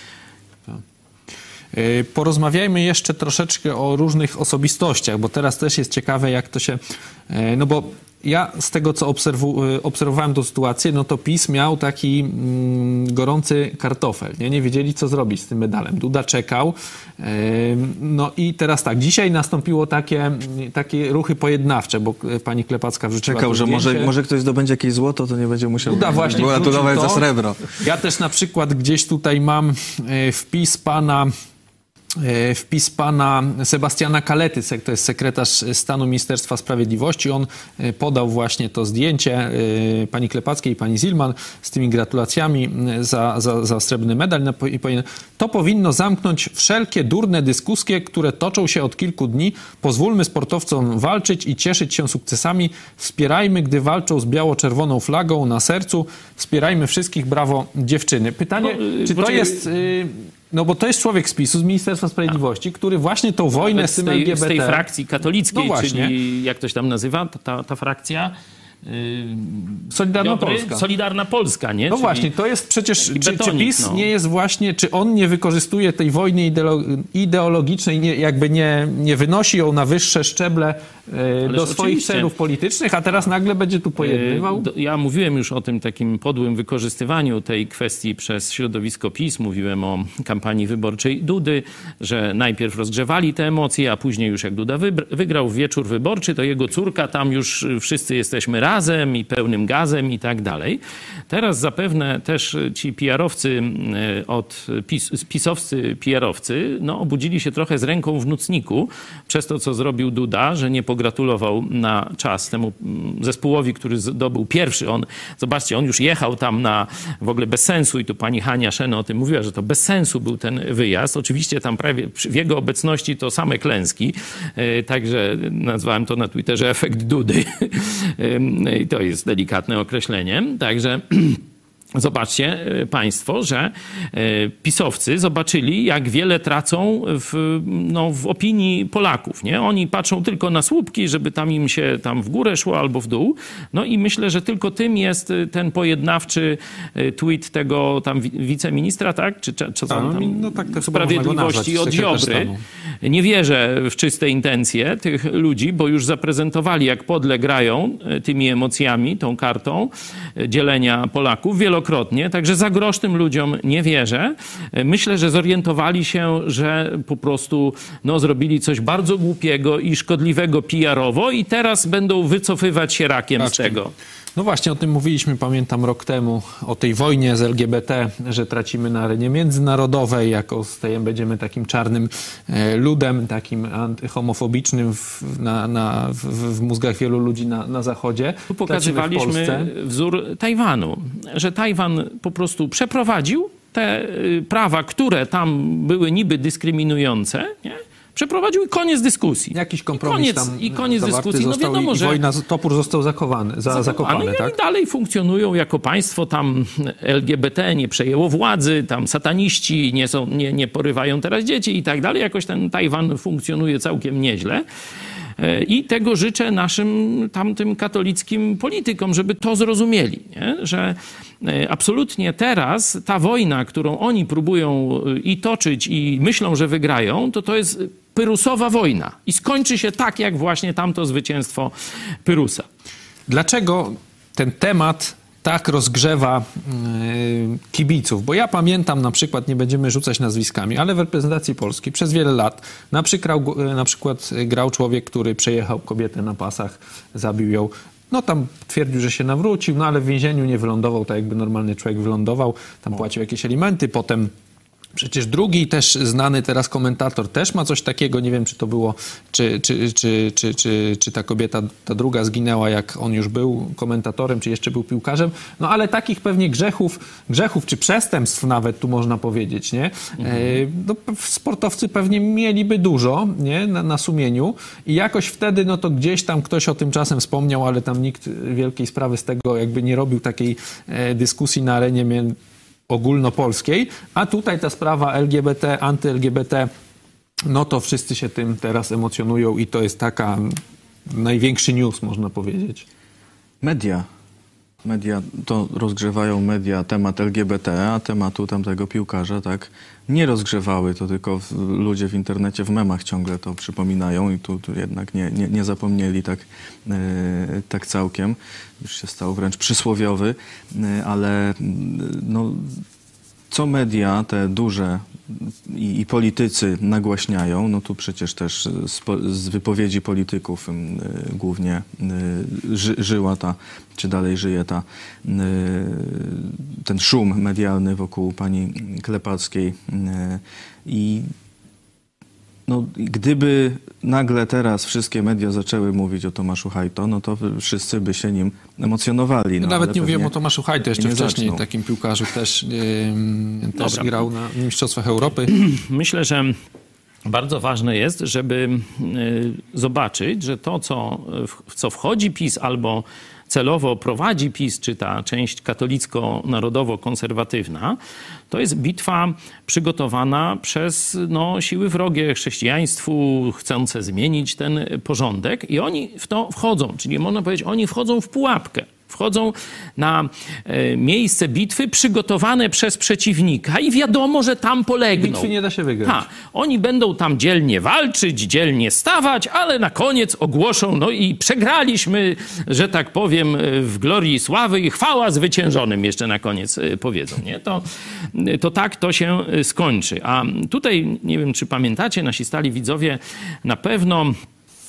Porozmawiajmy jeszcze troszeczkę o różnych osobistościach, bo teraz też jest ciekawe, jak to się... No bo ja z tego, co obserwu, obserwowałem tę sytuację, no to PiS miał taki mm, gorący kartofel. Nie? nie wiedzieli, co zrobić z tym medalem. Duda czekał. No i teraz tak, dzisiaj nastąpiło takie, takie ruchy pojednawcze, bo pani Klepacka wrzuciła Czekał, to że zdjęcie. może, może ktoś zdobędzie jakieś złoto, to nie będzie musiał Duda właśnie gratulować za srebro. Ja też na przykład gdzieś tutaj mam wpis pana wpis pana Sebastiana Kalety, to jest sekretarz stanu Ministerstwa Sprawiedliwości. On podał właśnie to zdjęcie pani Klepackiej i pani Zilman z tymi gratulacjami za, za, za srebrny medal. To powinno zamknąć wszelkie durne dyskusje, które toczą się od kilku dni. Pozwólmy sportowcom walczyć i cieszyć się sukcesami. Wspierajmy, gdy walczą z biało-czerwoną flagą na sercu. Wspierajmy wszystkich. Brawo, dziewczyny. Pytanie, no, czy to poczekaj. jest... No bo to jest człowiek z PiSu, z Ministerstwa Sprawiedliwości, który właśnie tą wojnę Nawet z tym z tej, L G B T... z tej frakcji katolickiej, no czyli jak to się tam nazywa, ta, ta frakcja... Solidarna Dobry, Polska. Solidarna Polska, nie? No Czyli właśnie, to jest przecież, czy, betonik, czy PiS no. nie jest właśnie, czy on nie wykorzystuje tej wojny ideolo- ideologicznej, nie, jakby nie, nie wynosi ją na wyższe szczeble e, do swoich oczywiście. celów politycznych, a teraz nagle będzie tu pojednywał? E, Ja mówiłem już o tym takim podłym wykorzystywaniu tej kwestii przez środowisko PiS. Mówiłem o kampanii wyborczej Dudy, że najpierw rozgrzewali te emocje, a później już jak Duda wybr- wygrał w wieczór wyborczy, to jego córka, tam już wszyscy jesteśmy razem i pełnym gazem gazem i tak dalej. Teraz zapewne też ci P R-owcy od PiS, pisowscy P R-owcy no, obudzili się trochę z ręką w nocniku przez to, co zrobił Duda, że nie pogratulował na czas temu zespołowi, który zdobył pierwszy. On, zobaczcie, on już jechał tam na w ogóle bez sensu i tu pani Hania Szeno o tym mówiła, że to bez sensu był ten wyjazd. Oczywiście tam prawie w jego obecności to same klęski, także nazwałem to na Twitterze efekt Dudy i to jest delikatne określenie. Także zobaczcie państwo, że pisowcy zobaczyli, jak wiele tracą w, no, w opinii Polaków. Nie? Oni patrzą tylko na słupki, żeby tam im się tam w górę szło albo w dół. No i myślę, że tylko tym jest ten pojednawczy tweet tego tam wiceministra, tak? Czy, czy, czy tam, no, tak to Sprawiedliwości od Ziobry. Nie wierzę w czyste intencje tych ludzi, bo już zaprezentowali, jak podle grają tymi emocjami, tą kartą dzielenia Polaków wielokrotnie, także za grosz tym ludziom nie wierzę. Myślę, że zorientowali się, że po prostu no, zrobili coś bardzo głupiego i szkodliwego P R-owo i teraz będą wycofywać się rakiem Patrzcie. z tego. No właśnie, o tym mówiliśmy, pamiętam, rok temu, o tej wojnie z L G B T, że tracimy na arenie międzynarodowej, jako stajemy, będziemy takim czarnym e, ludem, takim antyhomofobicznym w, na, na, w, w mózgach wielu ludzi na, na Zachodzie. Tu pokazywaliśmy wzór Tajwanu, że Tajwan po prostu przeprowadził te y, prawa, które tam były niby dyskryminujące, nie? Przeprowadził i koniec dyskusji. Jakiś kompromis I koniec, tam i koniec dyskusji. No wiadomo, i, że i wojna, topór został zakowany, za, zakopany, no tak? I dalej funkcjonują jako państwo, tam L G B T nie przejęło władzy, tam sataniści nie, są, nie, nie porywają teraz dzieci i tak dalej. Jakoś ten Tajwan funkcjonuje całkiem nieźle. I tego życzę naszym tamtym katolickim politykom, żeby to zrozumieli, nie? Że absolutnie teraz ta wojna, którą oni próbują i toczyć i myślą, że wygrają, to to jest pyrusowa wojna i skończy się tak, jak właśnie tamto zwycięstwo Pyrusa. Dlaczego ten temat tak rozgrzewa yy, kibiców? Bo ja pamiętam na przykład, nie będziemy rzucać nazwiskami, ale w reprezentacji Polski przez wiele lat na przykład, na przykład grał człowiek, który przejechał kobietę na pasach, zabił ją. No tam twierdził, że się nawrócił, no ale w więzieniu nie wylądował tak, jakby normalny człowiek wylądował. Tam płacił jakieś alimenty, potem przecież drugi też znany teraz komentator też ma coś takiego, nie wiem, czy to było, czy, czy, czy, czy, czy, czy ta kobieta, ta druga zginęła, jak on już był komentatorem, czy jeszcze był piłkarzem, no ale takich pewnie grzechów, grzechów czy przestępstw nawet tu można powiedzieć, nie? Mhm. E, no, sportowcy pewnie mieliby dużo, nie? Na, na sumieniu i jakoś wtedy, no to gdzieś tam ktoś o tym czasem wspomniał, ale tam nikt wielkiej sprawy z tego jakby nie robił takiej e, dyskusji na arenie między ogólnopolskiej, a tutaj ta sprawa L G B T, anty-L G B T, no to wszyscy się tym teraz emocjonują i to jest taka największy news, można powiedzieć. Media. Media, to rozgrzewają media temat L G B T, a tematu tamtego piłkarza tak nie rozgrzewały, to tylko w, ludzie w internecie, w memach ciągle to przypominają i tu, tu jednak nie, nie, nie zapomnieli tak, yy, tak całkiem. Już się stał wręcz przysłowiowy, yy, ale yy, no, co media, te duże i, i politycy nagłaśniają, no tu przecież też z, z wypowiedzi polityków y, głównie y, ży, żyła ta, czy dalej żyje ta, y, ten szum medialny wokół pani Klepackiej. Y, I no, gdyby nagle teraz wszystkie media zaczęły mówić o Tomaszu Hajto, no to wszyscy by się nim emocjonowali. No, nawet nie mówiłem o Tomaszu Hajto, jeszcze wcześniej zaczną. Takim piłkarzu też, yy, też grał na Mistrzostwach Europy. Myślę, że bardzo ważne jest, żeby yy, zobaczyć, że to, co, w co wchodzi PiS albo celowo prowadzi PiS, czy ta część katolicko-narodowo-konserwatywna, to jest bitwa przygotowana przez no, siły wrogie chrześcijaństwu, chcące zmienić ten porządek i oni w to wchodzą, czyli można powiedzieć, oni wchodzą w pułapkę. Wchodzą na e, miejsce bitwy przygotowane przez przeciwnika i wiadomo, że tam polegną. Bitwy nie da się wygrać. Ha, oni będą tam dzielnie walczyć, dzielnie stawać, ale na koniec ogłoszą, no i przegraliśmy, że tak powiem, w glorii i sławy i chwała zwyciężonym jeszcze na koniec powiedzą. Nie? To, to tak to się skończy. A tutaj, nie wiem, czy pamiętacie, nasi stali widzowie na pewno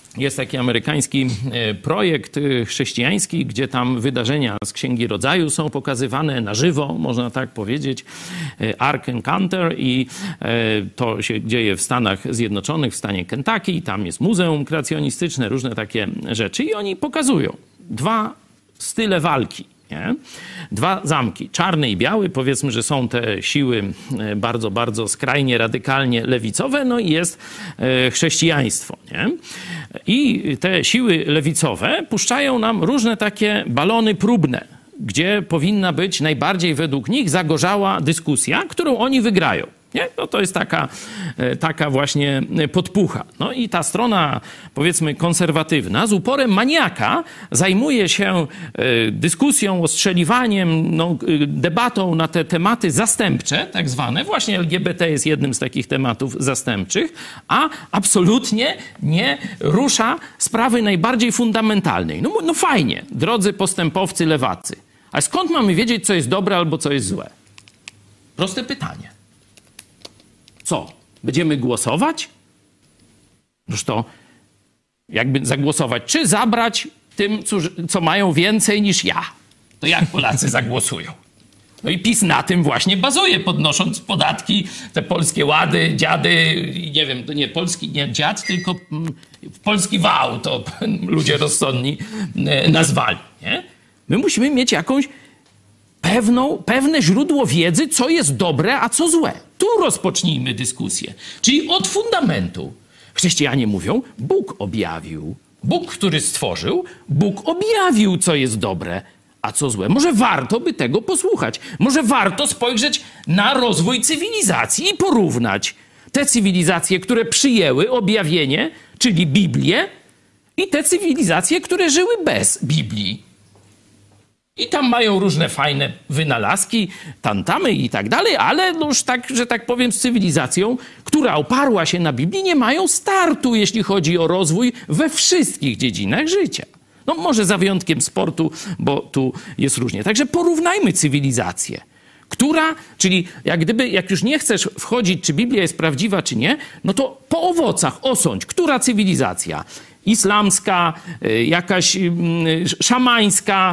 Jest taki amerykański projekt chrześcijański, gdzie tam wydarzenia z Księgi Rodzaju są pokazywane na żywo, można tak powiedzieć. Ark Encounter, i to się dzieje w Stanach Zjednoczonych, w stanie Kentucky. Tam jest muzeum kreacjonistyczne, różne takie rzeczy i oni pokazują dwa style walki. Nie? Dwa zamki, czarny i biały, powiedzmy, że są te siły bardzo, bardzo skrajnie, radykalnie lewicowe, no i jest chrześcijaństwo. Nie? I te siły lewicowe puszczają nam różne takie balony próbne, gdzie powinna być najbardziej według nich zagorzała dyskusja, którą oni wygrają. Nie? No to jest taka, taka właśnie podpucha. No i ta strona, powiedzmy, konserwatywna z uporem maniaka zajmuje się dyskusją, ostrzeliwaniem, no, debatą na te tematy zastępcze, tak zwane. Właśnie L G B T jest jednym z takich tematów zastępczych, a absolutnie nie rusza sprawy najbardziej fundamentalnej. No, no fajnie, drodzy postępowcy lewacy. A skąd mamy wiedzieć, co jest dobre albo co jest złe? Proste pytanie. Co? Będziemy głosować? Noż to jakby zagłosować, czy zabrać tym, co mają więcej niż ja. To jak Polacy zagłosują? No i PiS na tym właśnie bazuje, podnosząc podatki, te polskie łady, dziady, nie wiem, to nie polski, nie dziad, tylko polski wał, to ludzie rozsądni nazwali. Nie? My musimy mieć jakąś pewną, pewne źródło wiedzy, co jest dobre, a co złe. Tu rozpocznijmy dyskusję. Czyli od fundamentu. Chrześcijanie mówią, Bóg objawił. Bóg, który stworzył, Bóg objawił, co jest dobre, a co złe. Może warto by tego posłuchać. Może warto spojrzeć na rozwój cywilizacji i porównać te cywilizacje, które przyjęły objawienie, czyli Biblię, i te cywilizacje, które żyły bez Biblii. I tam mają różne fajne wynalazki, tantamy i tak dalej, ale no już tak, że tak powiem, z cywilizacją, która oparła się na Biblii, nie mają startu, jeśli chodzi o rozwój we wszystkich dziedzinach życia. No może za wyjątkiem sportu, bo tu jest różnie. Także porównajmy cywilizację, która, czyli jak gdyby, jak już nie chcesz wchodzić, czy Biblia jest prawdziwa, czy nie, no to po owocach osądź, która cywilizacja, islamska, jakaś szamańska,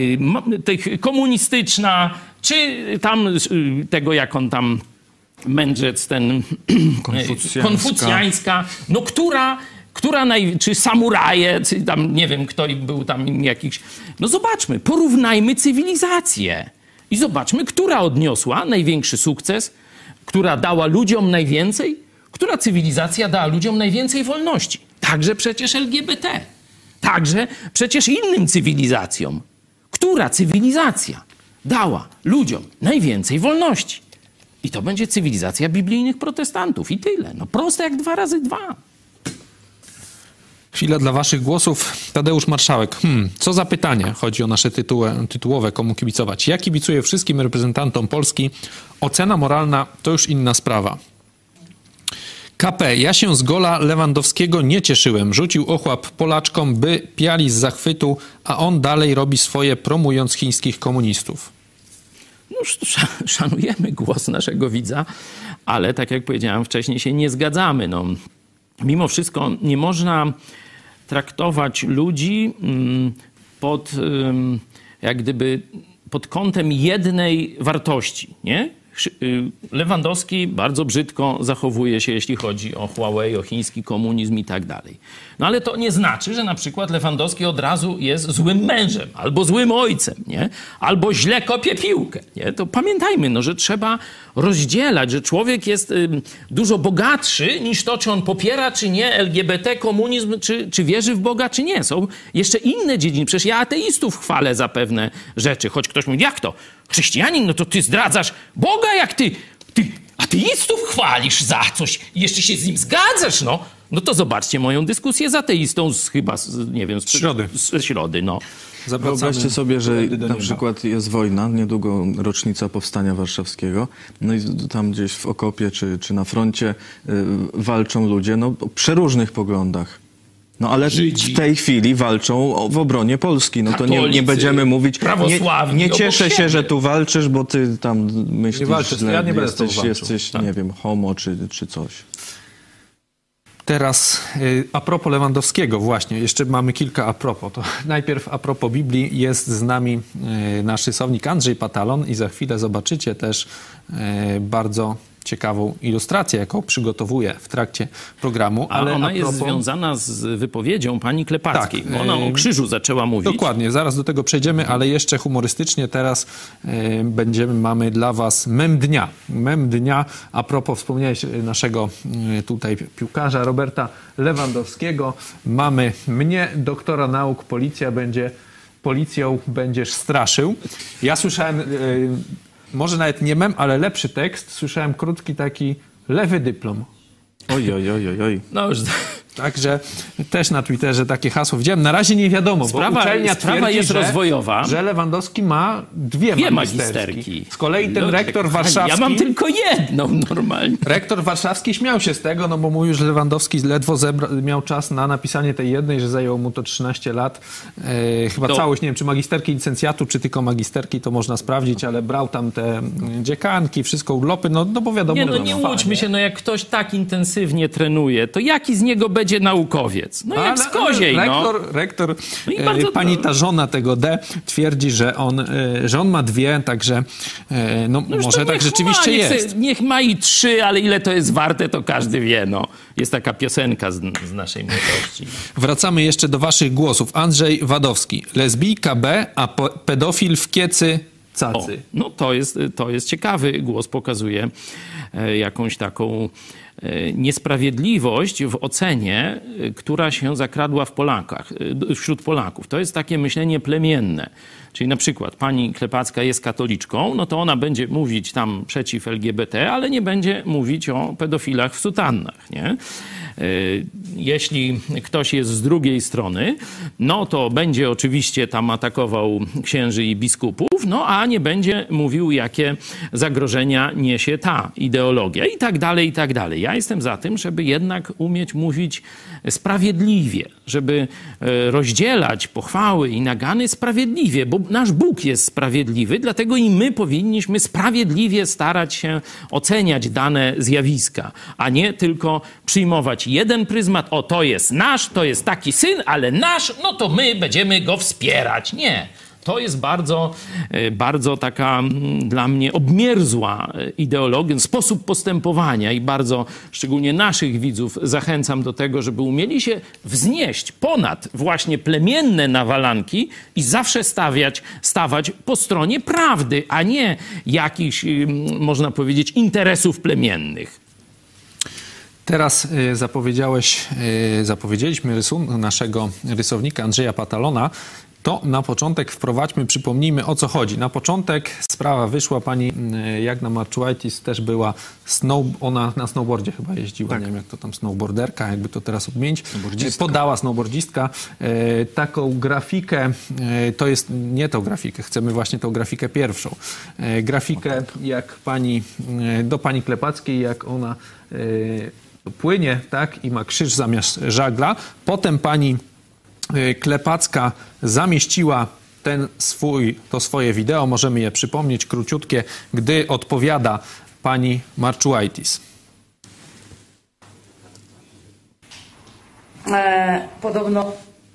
komunistyczna, czy tam tego, jak on tam, mędrzec ten, konfucjańska, konfucjańska no która, która naj, czy samuraje, czy tam, nie wiem, kto był tam jakiś, no zobaczmy, porównajmy cywilizacje i zobaczmy, która odniosła największy sukces, która dała ludziom najwięcej, która cywilizacja dała ludziom najwięcej wolności. Także przecież L G B T. Także przecież innym cywilizacjom. Która cywilizacja dała ludziom najwięcej wolności? I to będzie cywilizacja biblijnych protestantów. I tyle. No proste jak dwa razy dwa. Chwila dla waszych głosów. Tadeusz Marszałek. Hmm, co za pytanie? Chodzi o nasze tytuły, tytułowe, komu kibicować. Ja kibicuję wszystkim reprezentantom Polski. Ocena moralna to już inna sprawa. K P. Ja się z gola Lewandowskiego nie cieszyłem. Rzucił ochłap Polaczkom, by piali z zachwytu, a on dalej robi swoje, promując chińskich komunistów. No już szanujemy głos naszego widza, ale tak jak powiedziałem wcześniej, się nie zgadzamy. No, mimo wszystko nie można traktować ludzi pod, jak gdyby, pod kątem jednej wartości, nie? Lewandowski bardzo brzydko zachowuje się, jeśli chodzi o Huawei, o chiński komunizm i tak dalej. No ale to nie znaczy, że na przykład Lewandowski od razu jest złym mężem, albo złym ojcem, nie? Albo źle kopie piłkę, nie? To pamiętajmy, no, że trzeba rozdzielać, że człowiek jest y, dużo bogatszy niż to, czy on popiera, czy nie L G B T, komunizm, czy, czy wierzy w Boga, czy nie. Są jeszcze inne dziedziny. Przecież ja ateistów chwalę za pewne rzeczy, choć ktoś mówi, jak to? Chrześcijanin, no to ty zdradzasz Boga, jak ty, ty ateistów chwalisz za coś i jeszcze się z nim zgadzasz, no. No to zobaczcie moją dyskusję z ateistą z chyba, z, nie wiem, z środy. Z środy, no. Wyobraźcie sobie, że na przykład jest wojna, niedługo rocznica Powstania Warszawskiego, no i tam gdzieś w okopie czy, czy na froncie y, walczą ludzie no, o przeróżnych poglądach. No ale Żydzi, w tej chwili walczą o, w obronie Polski. No katolicy, to nie, nie będziemy mówić, nie, nie cieszę się, że tu walczysz, bo ty tam myślisz, walczysz, że ja nie jesteś, jesteś nie wiem, homo czy, czy coś. Teraz y, a propos Lewandowskiego właśnie, jeszcze mamy kilka a propos. To najpierw a propos Biblii jest z nami y, nasz rysownik Andrzej Patalon i za chwilę zobaczycie też y, bardzo ciekawą ilustrację, jaką przygotowuję w trakcie programu. Ale ale ona a jest propos... związana z wypowiedzią pani Klepackiej, Tak, bo ona o krzyżu zaczęła mówić. Dokładnie, zaraz do tego przejdziemy, ale jeszcze humorystycznie teraz y, będziemy, mamy dla was mem dnia. Mem dnia, a propos, wspomniałeś naszego y, tutaj piłkarza Roberta Lewandowskiego. Mamy mnie, doktora nauk, policja będzie, policją będziesz straszył. Ja słyszałem... Y, może nawet nie mem, ale lepszy tekst. Słyszałem krótki taki lewy dyplom. Oj, oj, oj, oj, oj. No już... Także też na Twitterze takie hasło widziałem. Na razie nie wiadomo, Sprawa, bo uczelnia sprawa twierdzi, jest że, rozwojowa. że Lewandowski ma dwie, Dwie magisterki. magisterki. Z kolei ten No, rektor warszawski... Ja mam tylko jedną normalnie. Rektor warszawski śmiał się z tego, no bo mówił, że Lewandowski ledwo zebra- miał czas na napisanie tej jednej, że zajęło mu to trzynaście lat. E, chyba To... całość, nie wiem, czy magisterki licencjatu, czy tylko magisterki, to można sprawdzić, ale brał tam te dziekanki, wszystko urlopy, no, no bo wiadomo... Nie, no że nie trwa, łudźmy nie? się, no jak ktoś tak intensywnie trenuje, to jaki z niego będzie naukowiec? No jak z koziej, rektor, no. Rektor, No i e, bardzo pani to- ta żona tego D twierdzi, że on, e, że on ma dwie, także e, no, No już może to tak niech rzeczywiście ma, niech jest. se- Niech ma i trzy, ale ile to jest warte, to każdy wie, no. Jest taka piosenka z, z naszej młodości. Wracamy jeszcze do waszych głosów. Andrzej Wadowski. Lesbijka B, a po, pedofil w kiecy O, cacy. no to jest, to jest ciekawy głos, pokazuje e, jakąś taką e, niesprawiedliwość w ocenie, e, która się zakradła w Polakach, e, wśród Polaków. To jest takie myślenie plemienne. Czyli na przykład pani Klepacka jest katoliczką, no to ona będzie mówić tam przeciw L G B T, ale nie będzie mówić o pedofilach w sutannach, nie? Jeśli ktoś jest z drugiej strony, no to będzie oczywiście tam atakował księży i biskupów, no a nie będzie mówił, jakie zagrożenia niesie ta ideologia i tak dalej, i tak dalej. Ja jestem za tym, żeby jednak umieć mówić sprawiedliwie, żeby rozdzielać pochwały i nagany sprawiedliwie, bo nasz Bóg jest sprawiedliwy, dlatego i my powinniśmy sprawiedliwie starać się oceniać dane zjawiska, a nie tylko przyjmować jeden pryzmat, o to jest nasz, to jest taki syn, ale nasz, no to my będziemy go wspierać. Nie. To jest bardzo, bardzo taka dla mnie obmierzła ideologia, sposób postępowania i bardzo, szczególnie naszych widzów, zachęcam do tego, żeby umieli się wznieść ponad właśnie plemienne nawalanki i zawsze stawiać, stawać po stronie prawdy, a nie jakichś, można powiedzieć, interesów plemiennych. Teraz y, zapowiedziałeś, y, zapowiedzieliśmy rysun- naszego rysownika Andrzeja Patalona. To na początek wprowadźmy, przypomnijmy, o co chodzi. Na początek sprawa wyszła, pani y, Jagna Marczułajtis też była, snow, ona na snowboardzie chyba jeździła, Tak. nie wiem jak to tam, snowboarderka, jakby to teraz odmienić. Snowboardzistka. Podała snowboardzistka y, taką grafikę, y, to jest nie tą grafikę, chcemy właśnie tą grafikę pierwszą. Y, grafikę jak pani, y, do pani Klepackiej, jak ona y, płynie, tak, i ma krzyż zamiast żagla. Potem pani y, Klepacka zamieściła ten swój, to swoje wideo, możemy je przypomnieć, króciutkie, gdy odpowiada pani Marczułajtis. E, podobno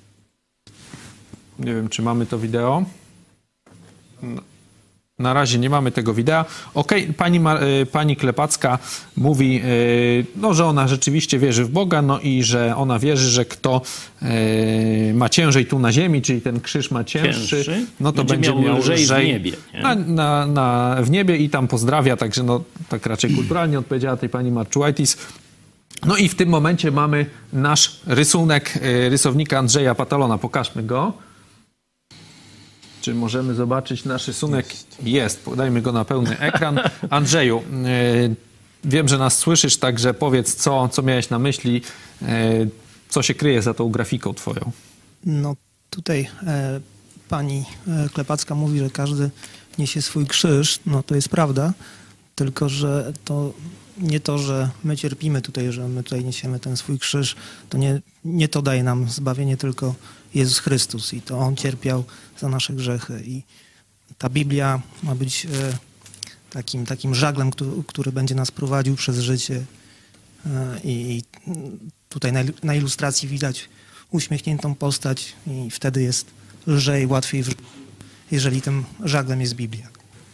Nie wiem, czy mamy to wideo. No. Na razie nie mamy tego wideo. Okej, pani, Ma- y, pani Klepacka mówi, y, no, że ona rzeczywiście wierzy w Boga, no i że ona wierzy, że kto y, ma ciężej tu na ziemi, czyli ten krzyż ma cięższy, Cięższy, no to będzie będzie, miał miał lżej w lżej niebie, nie? Na, na, na, w niebie i tam pozdrawia, także no tak raczej kulturalnie odpowiedziała tej pani Marczułajtis. No i w tym momencie mamy nasz rysunek y, rysownika Andrzeja Patalona. Pokażmy go. Czy możemy zobaczyć nasz rysunek? Jest. Podajmy go na pełny ekran. Andrzeju, y, wiem, że nas słyszysz, także powiedz, co, co miałeś na myśli, y, co się kryje za tą grafiką twoją. No tutaj e, pani e, Klepacka mówi, że każdy niesie swój krzyż. No to jest prawda, tylko że to nie to, że my cierpimy tutaj, że my tutaj niesiemy ten swój krzyż, to nie, nie to daje nam zbawienie, tylko Jezus Chrystus i to On cierpiał za nasze grzechy i ta Biblia ma być e, takim, takim żaglem, który, który będzie nas prowadził przez życie e, i tutaj na, na ilustracji widać uśmiechniętą postać i wtedy jest lżej, łatwiej, jeżeli tym żaglem jest Biblia.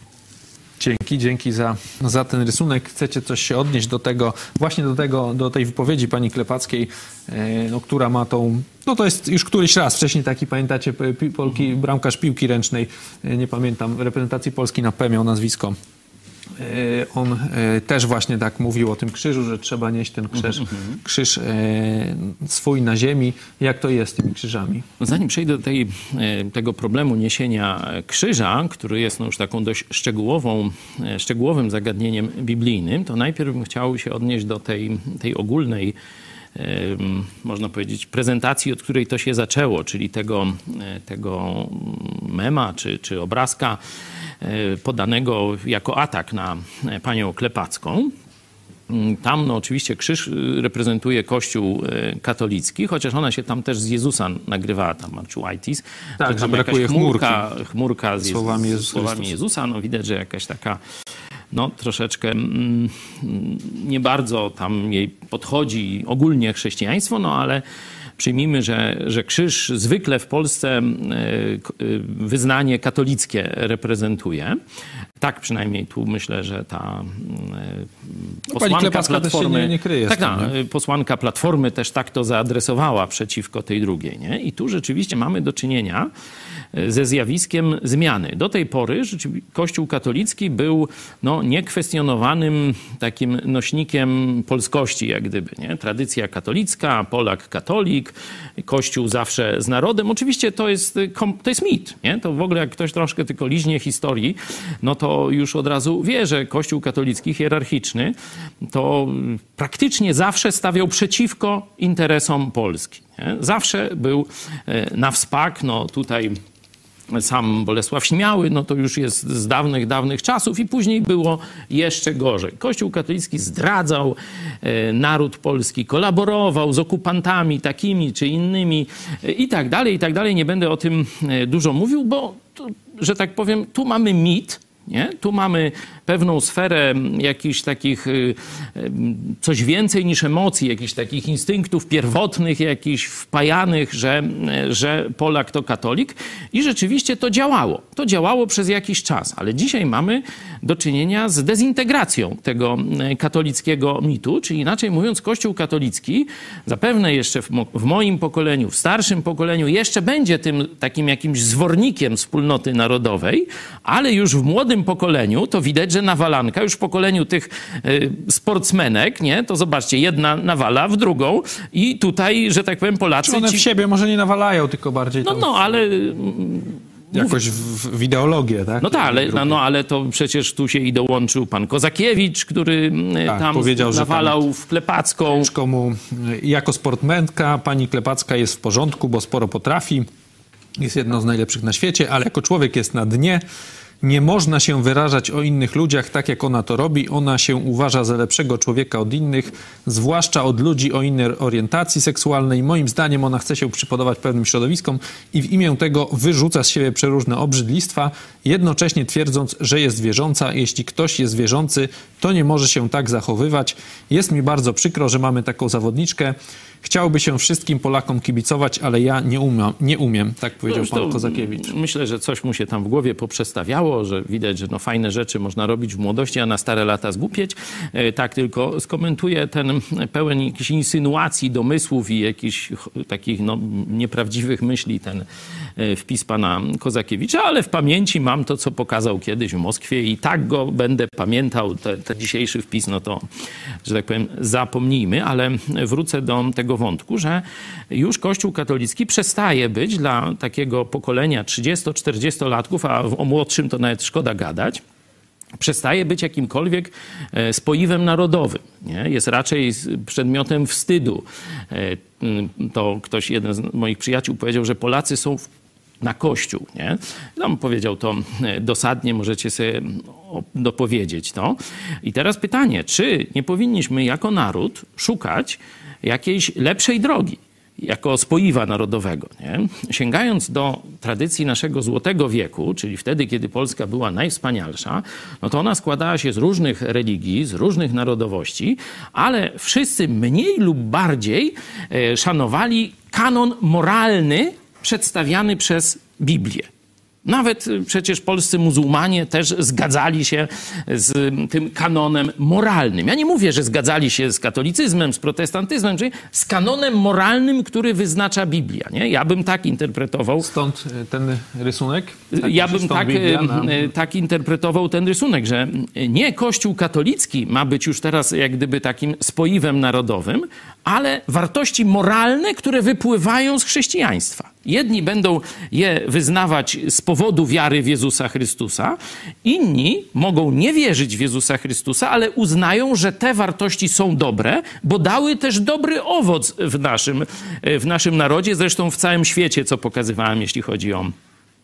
Dzięki, dzięki za, za ten rysunek. Chcecie coś się odnieść do tego, właśnie do tego, do tej wypowiedzi pani Klepackiej, e, no, która ma tą, no to jest już któryś raz, wcześniej taki, pamiętacie, pi, Polki, bramkarz piłki ręcznej, e, nie pamiętam, reprezentacji Polski na P miał nazwisko. E, on e, też właśnie tak mówił o tym krzyżu, że trzeba nieść ten krzyż, mm-hmm. krzyż e, swój na ziemi. Jak to jest z tymi krzyżami? Zanim przejdę do tej, tego problemu niesienia krzyża, który jest no już taką dość szczegółową, szczegółowym zagadnieniem biblijnym, to najpierw bym chciał się odnieść do tej, tej ogólnej, można powiedzieć, prezentacji, od której to się zaczęło, czyli tego, tego mema czy, czy obrazka podanego jako atak na panią Klepacką. Tam no, oczywiście krzyż reprezentuje Kościół katolicki, chociaż ona się tam też z Jezusa nagrywała, tam Marczułajtis. Tak, tam brakuje chmurka, chmurki. chmurka z słowami, Jezus słowami Jezusa. No widać, że jakaś taka no troszeczkę mm, nie bardzo tam jej podchodzi ogólnie chrześcijaństwo, no ale przyjmijmy, że, że krzyż zwykle w Polsce wyznanie katolickie reprezentuje. Tak przynajmniej tu myślę, że ta no, posłanka Platformy... nie, nie kryje tak, tam, tak, posłanka Platformy też tak to zaadresowała przeciwko tej drugiej. Nie? I tu rzeczywiście mamy do czynienia ze zjawiskiem zmiany. Do tej pory Kościół katolicki był no, niekwestionowanym takim nośnikiem polskości, jak gdyby. Nie? Tradycja katolicka, Polak katolik, Kościół zawsze z narodem. Oczywiście to jest, to jest mit. Nie? To w ogóle jak ktoś troszkę tylko liźnie historii, no to już od razu wie, że Kościół katolicki hierarchiczny to praktycznie zawsze stawiał przeciwko interesom Polski. Nie? Zawsze był na wspak, no tutaj sam Bolesław Śmiały, no to już jest z dawnych, dawnych czasów i później było jeszcze gorzej. Kościół katolicki zdradzał e, naród polski, kolaborował z okupantami takimi czy innymi e, i tak dalej, i tak dalej. Nie będę o tym e, dużo mówił, bo, to, że tak powiem, tu mamy mit, nie? Tu mamy pewną sferę jakichś takich, coś więcej niż emocji, jakichś takich instynktów pierwotnych, jakichś wpajanych, że, że Polak to katolik. I rzeczywiście to działało. To działało przez jakiś czas. Ale dzisiaj mamy do czynienia z dezintegracją tego katolickiego mitu, czyli inaczej mówiąc, Kościół katolicki zapewne jeszcze w, mo- w moim pokoleniu, w starszym pokoleniu jeszcze będzie tym takim jakimś zwornikiem wspólnoty narodowej, ale już w młodym pokoleniu to widać, że nawalanka już w pokoleniu tych y, sportsmenek, nie? To zobaczcie, jedna nawala w drugą i tutaj, że tak powiem, Polacy... Czy one ci... w siebie może nie nawalają, tylko bardziej... No, no, ale... Jakoś w, w ideologię, tak? No tak, ale, no, no, ale to przecież tu się i dołączył pan Kozakiewicz, który tak, tam powiedział, nawalał że w Klepacką. Mu, jako sportmenka pani Klepacka jest w porządku, bo sporo potrafi. Jest jedną z najlepszych na świecie, ale jako człowiek jest na dnie. Nie można się wyrażać o innych ludziach tak, jak ona to robi. Ona się uważa za lepszego człowieka od innych, zwłaszcza od ludzi o innej orientacji seksualnej. Moim zdaniem ona chce się przypodobać pewnym środowiskom i w imię tego wyrzuca z siebie przeróżne obrzydlistwa, jednocześnie twierdząc, że jest wierząca. Jeśli ktoś jest wierzący, to nie może się tak zachowywać. Jest mi bardzo przykro, że mamy taką zawodniczkę. Chciałby się wszystkim Polakom kibicować, ale ja nie umiem, nie umiem tak powiedział no pan Kozakiewicz. Myślę, że coś mu się tam w głowie poprzestawiało, że widać, że no fajne rzeczy można robić w młodości, a na stare lata zgłupieć. Tak tylko skomentuję ten pełen jakichś insynuacji, domysłów i jakichś takich no, nieprawdziwych myśli ten wpis pana Kozakiewicza, ale w pamięci mam to, co pokazał kiedyś w Moskwie i tak go będę pamiętał. Ten dzisiejszy wpis, no to, że tak powiem, zapomnijmy, ale wrócę do tego wątku, że już Kościół katolicki przestaje być dla takiego pokolenia trzydziesto-czterdziestolatków, a o młodszym to nawet szkoda gadać, przestaje być jakimkolwiek spoiwem narodowym. Nie? Jest raczej przedmiotem wstydu. To ktoś, jeden z moich przyjaciół powiedział, że Polacy są w na Kościół, nie? Tam powiedział to dosadnie, możecie sobie dopowiedzieć to. I teraz pytanie, czy nie powinniśmy jako naród szukać jakiejś lepszej drogi? jako spoiwa narodowego. Nie? Sięgając do tradycji naszego Złotego Wieku, czyli wtedy, kiedy Polska była najwspanialsza, no to ona składała się z różnych religii, z różnych narodowości, ale wszyscy mniej lub bardziej e, szanowali kanon moralny przedstawiany przez Biblię. Nawet przecież polscy muzułmanie też zgadzali się z tym kanonem moralnym. Ja nie mówię, że zgadzali się z katolicyzmem, z protestantyzmem, czyli z kanonem moralnym, który wyznacza Biblia. Nie? Ja bym tak interpretował. Stąd ten rysunek? Tak, ja bym tak, nam... tak interpretował ten rysunek, że nie Kościół katolicki ma być już teraz jak gdyby takim spoiwem narodowym, ale wartości moralne, które wypływają z chrześcijaństwa. Jedni będą je wyznawać z powodu wiary w Jezusa Chrystusa, inni mogą nie wierzyć w Jezusa Chrystusa, ale uznają, że te wartości są dobre, bo dały też dobry owoc w naszym, w naszym narodzie, zresztą w całym świecie, co pokazywałem, jeśli chodzi o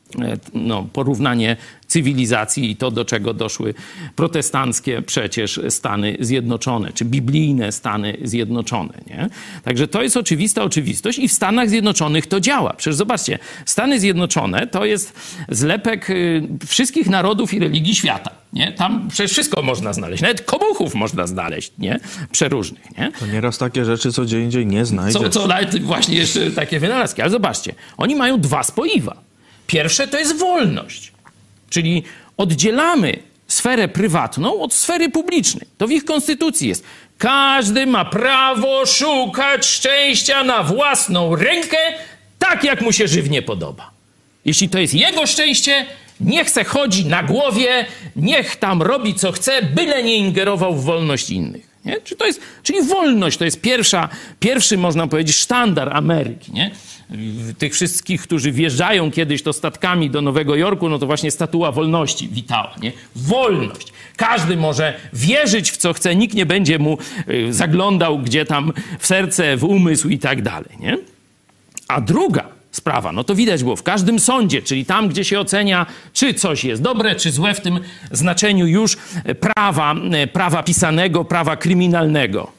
no, porównanie cywilizacji i to, do czego doszły protestanckie przecież Stany Zjednoczone, czy biblijne Stany Zjednoczone. Nie? Także to jest oczywista oczywistość i w Stanach Zjednoczonych to działa. Przecież zobaczcie, Stany Zjednoczone to jest zlepek wszystkich narodów i religii świata. Nie? Tam przecież wszystko można znaleźć. Nawet komuchów można znaleźć, nie? Przeróżnych. Nie? To nieraz takie rzeczy, co gdzie indziej nie znajdziesz. Co, co nawet właśnie jeszcze takie wynalazki. Ale zobaczcie, oni mają dwa spoiwa. Pierwsze to jest wolność, czyli oddzielamy sferę prywatną od sfery publicznej. To w ich konstytucji jest. Każdy ma prawo szukać szczęścia na własną rękę, tak jak mu się żywnie podoba. Jeśli to jest jego szczęście, niech se chodzi na głowie, niech tam robi co chce, byle nie ingerował w wolność innych. Nie? Czyli, to jest, czyli wolność to jest pierwsza, pierwszy, można powiedzieć, sztandar Ameryki. Nie? Tych wszystkich, którzy wjeżdżają kiedyś to statkami do Nowego Jorku, no to właśnie Statua Wolności witała. Nie? Wolność. Każdy może wierzyć w co chce, nikt nie będzie mu y, zaglądał gdzie tam w serce, w umysł i tak dalej. Nie? A druga sprawa, no to widać było w każdym sądzie, czyli tam, gdzie się ocenia, czy coś jest dobre, czy złe w tym znaczeniu już prawa, prawa pisanego, prawa kryminalnego.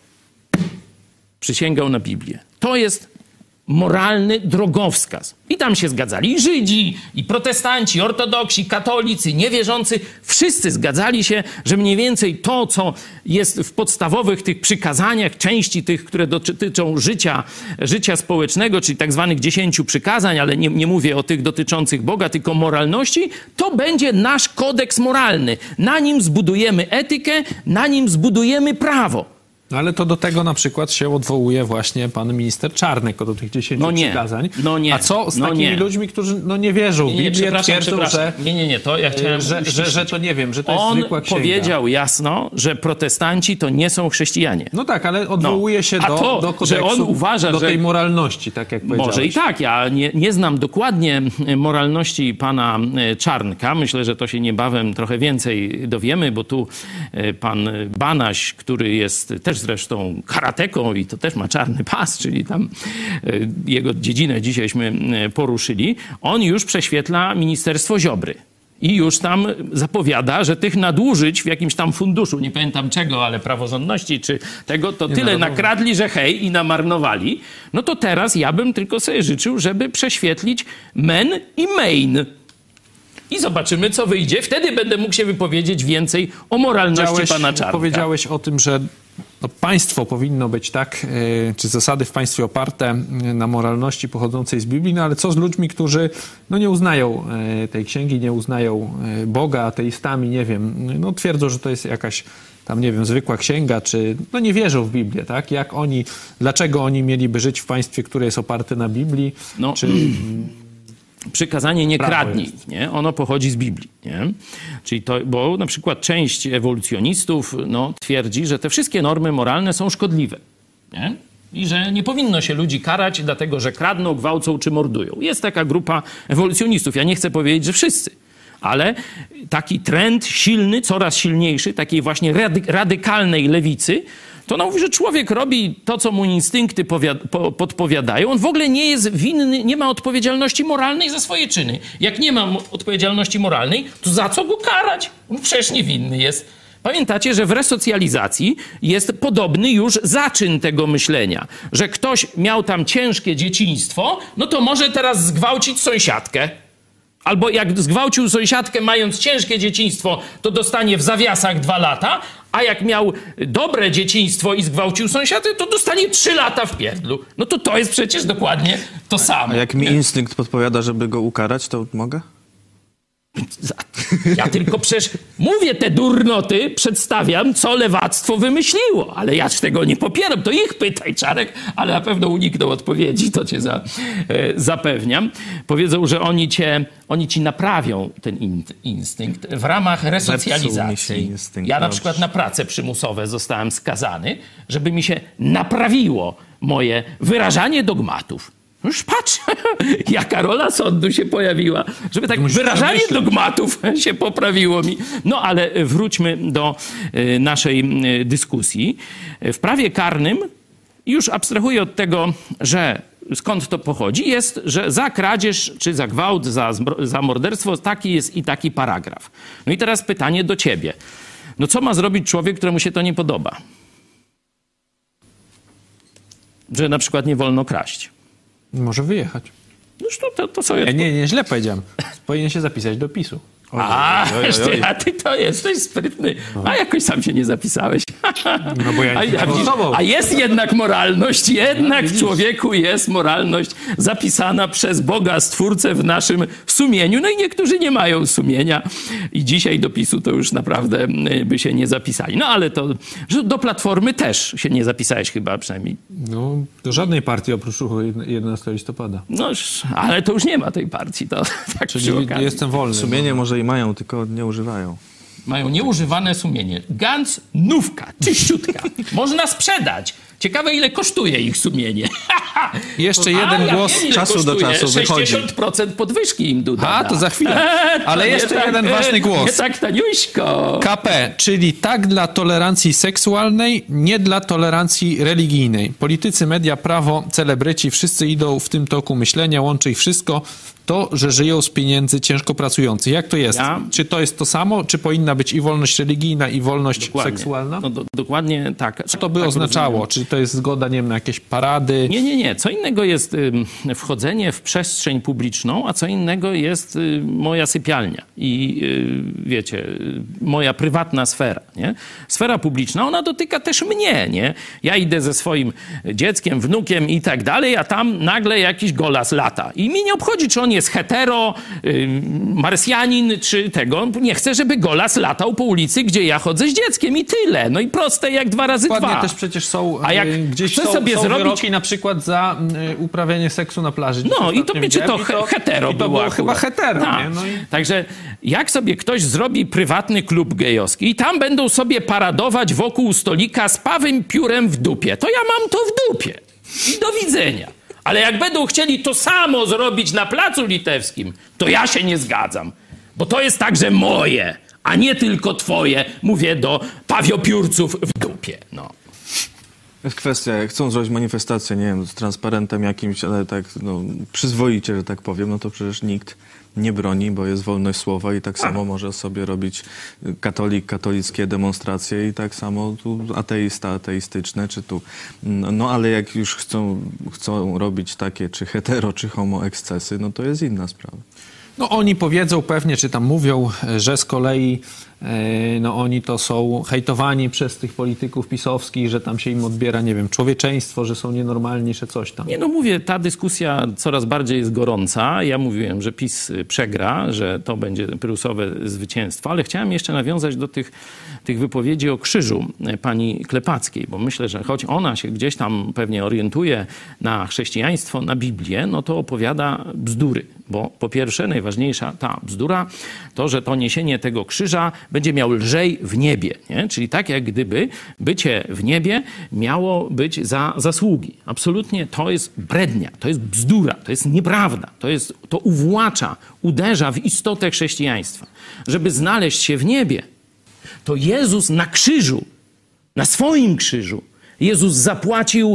Przysięgał na Biblię. To jest moralny drogowskaz. I tam się zgadzali i Żydzi, i protestanci, i ortodoksi, katolicy, niewierzący. Wszyscy zgadzali się, że mniej więcej to, co jest w podstawowych tych przykazaniach, części tych, które dotyczą życia, życia społecznego, czyli tak zwanych dziesięciu przykazań, ale nie, nie mówię o tych dotyczących Boga, tylko moralności, to będzie nasz kodeks moralny. Na nim zbudujemy etykę, na nim zbudujemy prawo. No ale to do tego na przykład się odwołuje właśnie pan minister Czarnek, do tych dziesięciu no nie, przykazań. No nie, A co z no takimi nie. ludźmi, którzy no nie wierzą w nie, nie, Biblię, przepraszam, twierdzą, przepraszam. że, Nie, nie, nie, to ja chciałem że, że, że to nie wiem, że to On jest zwykła księga. powiedział jasno, że protestanci to nie są chrześcijanie. No tak, ale odwołuje no. się A do, to, do kodeksu, że on uważa, do tej że... moralności, tak jak powiedziałeś. Może i tak, ja nie, nie znam dokładnie moralności pana Czarnka. Myślę, że to się niebawem trochę więcej dowiemy, bo tu pan Banaś, który jest też zresztą karateką i to też ma czarny pas, czyli tam jego dziedzinę dzisiejśmy poruszyli, on już prześwietla Ministerstwo Ziobry. I już tam zapowiada, że tych nadużyć w jakimś tam funduszu, nie pamiętam czego, ale praworządności czy tego, to nie tyle narodowo nakradli, że hej, i namarnowali. No to teraz ja bym tylko sobie życzył, żeby prześwietlić men i main. I zobaczymy, co wyjdzie. Wtedy będę mógł się wypowiedzieć więcej o moralności Powiedziałeś, pana Czarnka. Powiedziałeś o tym, że no, państwo powinno być tak, yy, czy zasady w państwie oparte yy, na moralności pochodzącej z Biblii, no ale co z ludźmi, którzy no, nie uznają yy, tej księgi, nie uznają yy, Boga, ateistami, nie wiem, no twierdzą, że to jest jakaś tam, nie wiem, zwykła księga, czy no nie wierzą w Biblię, tak? Jak oni, dlaczego oni mieliby żyć w państwie, które jest oparte na Biblii, no. czy... Przykazanie nie kradnij, nie? Ono pochodzi z Biblii, nie? Czyli to, bo na przykład część ewolucjonistów no, twierdzi, że te wszystkie normy moralne są szkodliwe, nie? I że nie powinno się ludzi karać dlatego, że kradną, gwałcą czy mordują. Jest taka grupa ewolucjonistów. Ja nie chcę powiedzieć, że wszyscy, ale taki trend silny, coraz silniejszy, takiej właśnie rady, radykalnej lewicy, to ona mówi, że człowiek robi to, co mu instynkty powiad- po- podpowiadają. On w ogóle nie jest winny, nie ma odpowiedzialności moralnej za swoje czyny. Jak nie ma odpowiedzialności moralnej, to za co go karać? On przecież niewinny jest. Pamiętacie, że w resocjalizacji jest podobny już zaczyn tego myślenia, że ktoś miał tam ciężkie dzieciństwo, no to może teraz zgwałcić sąsiadkę. Albo jak zgwałcił sąsiadkę mając ciężkie dzieciństwo, to dostanie w zawiasach dwa lata, a jak miał dobre dzieciństwo i zgwałcił sąsiadkę, to dostanie trzy lata w pierdlu. No to to jest przecież dokładnie to samo. A jak mi instynkt podpowiada, żeby go ukarać, to mogę? Ja tylko przecież mówię te durnoty, przedstawiam, co lewactwo wymyśliło, ale ja tego nie popieram. To ich pytaj, Czarek, ale na pewno unikną odpowiedzi, to cię za, e, zapewniam. Powiedzą, że oni, cię, oni ci naprawią ten in, instynkt w ramach resocjalizacji. Ja na przykład na prace przymusowe zostałem skazany, żeby mi się naprawiło moje wyrażanie dogmatów. Już patrz, jaka rola sądu się pojawiła, żeby tak wyrażanie dogmatów się poprawiło mi. No ale wróćmy do y, naszej y, dyskusji. W prawie karnym, już abstrahuję od tego, że skąd to pochodzi, jest, że za kradzież czy za gwałt, za, za morderstwo taki jest i taki paragraf. No i teraz pytanie do ciebie. No co ma zrobić człowiek, któremu się to nie podoba? Że na przykład nie wolno kraść. Może wyjechać. No to, to, to sobie... Nie, nie, nie, źle powiedziałem. Powinien się zapisać do PiSu. Oj, a, oj, oj, oj. a ty to jesteś sprytny. A jakoś sam się nie zapisałeś. No bo ja nie a, a, a jest jednak moralność, jednak w człowieku jest moralność zapisana przez Boga, Stwórcę w naszym sumieniu. No i niektórzy nie mają sumienia i dzisiaj do PiSu to już naprawdę by się nie zapisali. No ale to, że do Platformy też się nie zapisałeś chyba przynajmniej. No, do żadnej partii oprócz ruchu jedenastego listopada. No, ale to już nie ma tej partii. To tak Czyli jestem wolny. Sumienie może i mają, tylko nie używają. Mają nieużywane sumienie. Gans, nówka, czyściutka. Można sprzedać. Ciekawe, ile kosztuje ich sumienie. Jeszcze jeden A, głos ja czasu do czasu wychodzi. sześćdziesiąt procent podwyżki im doda. A, to za chwilę. Ale jeszcze tak, jeden ważny głos. Nie tak taniuśko. K P, czyli tak dla tolerancji seksualnej, nie dla tolerancji religijnej. Politycy, media, prawo, celebryci, wszyscy idą w tym toku myślenia, łączy ich wszystko to, że żyją z pieniędzy ciężko pracujących. Jak to jest? Ja? Czy to jest to samo? Czy powinna być i wolność religijna, i wolność dokładnie. seksualna? No, do, dokładnie tak. Co to by tak oznaczało? rozumiem. Czy to jest zgoda, nie wiem, na jakieś parady? Nie, nie, nie. Co innego jest y, wchodzenie w przestrzeń publiczną, a co innego jest y, moja sypialnia i y, wiecie, y, moja prywatna sfera, nie? Sfera publiczna, ona dotyka też mnie, nie? Ja idę ze swoim dzieckiem, wnukiem i tak dalej, a tam nagle jakiś golas lata. I mi nie obchodzi, czy on jest hetero, y, marsjanin, czy tego. Nie chcę, żeby golas latał po ulicy, gdzie ja chodzę z dzieckiem i tyle. No i proste jak dwa razy Dokładnie dwa. też przecież są, a jak gdzieś chcę są, sobie są zrobić... wyroki na przykład za y, uprawianie seksu na plaży. No i to będzie to, to hetero i to było było chyba hetero. Ta. Nie? No i... Także jak sobie ktoś zrobi prywatny klub gejowski i tam będą sobie paradować wokół stolika z pawym piórem w dupie, to ja mam to w dupie. I do widzenia. Ale jak będą chcieli to samo zrobić na Placu Litewskim, to ja się nie zgadzam. Bo to jest także moje, a nie tylko twoje, mówię do pawiopiórców w dupie. No. Jest kwestia, jak chcą zrobić manifestację, nie wiem, z transparentem jakimś, ale tak no, przyzwoicie, że tak powiem, no to przecież nikt nie broni, bo jest wolność słowa i tak samo może sobie robić katolik, katolickie demonstracje i tak samo tu ateista, ateistyczne, czy tu. No ale jak już chcą, chcą robić takie czy hetero, czy homo ekscesy, no to jest inna sprawa. No oni powiedzą pewnie, czy tam mówią, że z kolei no oni to są hejtowani przez tych polityków pisowskich, że tam się im odbiera, nie wiem, człowieczeństwo, że są nienormalni, że coś tam. Nie, no mówię, ta dyskusja coraz bardziej jest gorąca. Ja mówiłem, że PiS przegra, że to będzie prusowe zwycięstwo, ale chciałem jeszcze nawiązać do tych, tych wypowiedzi o krzyżu pani Klepackiej, bo myślę, że choć ona się gdzieś tam pewnie orientuje na chrześcijaństwo, na Biblię, no to opowiada bzdury, bo po pierwsze najważniejsza ta bzdura to, że to niesienie tego krzyża będzie miał lżej w niebie, nie? Czyli tak jak gdyby bycie w niebie miało być za zasługi. Absolutnie to jest brednia, to jest bzdura, to jest nieprawda, to, jest, to uwłacza, uderza w istotę chrześcijaństwa. Żeby znaleźć się w niebie, to Jezus na krzyżu, na swoim krzyżu, Jezus zapłacił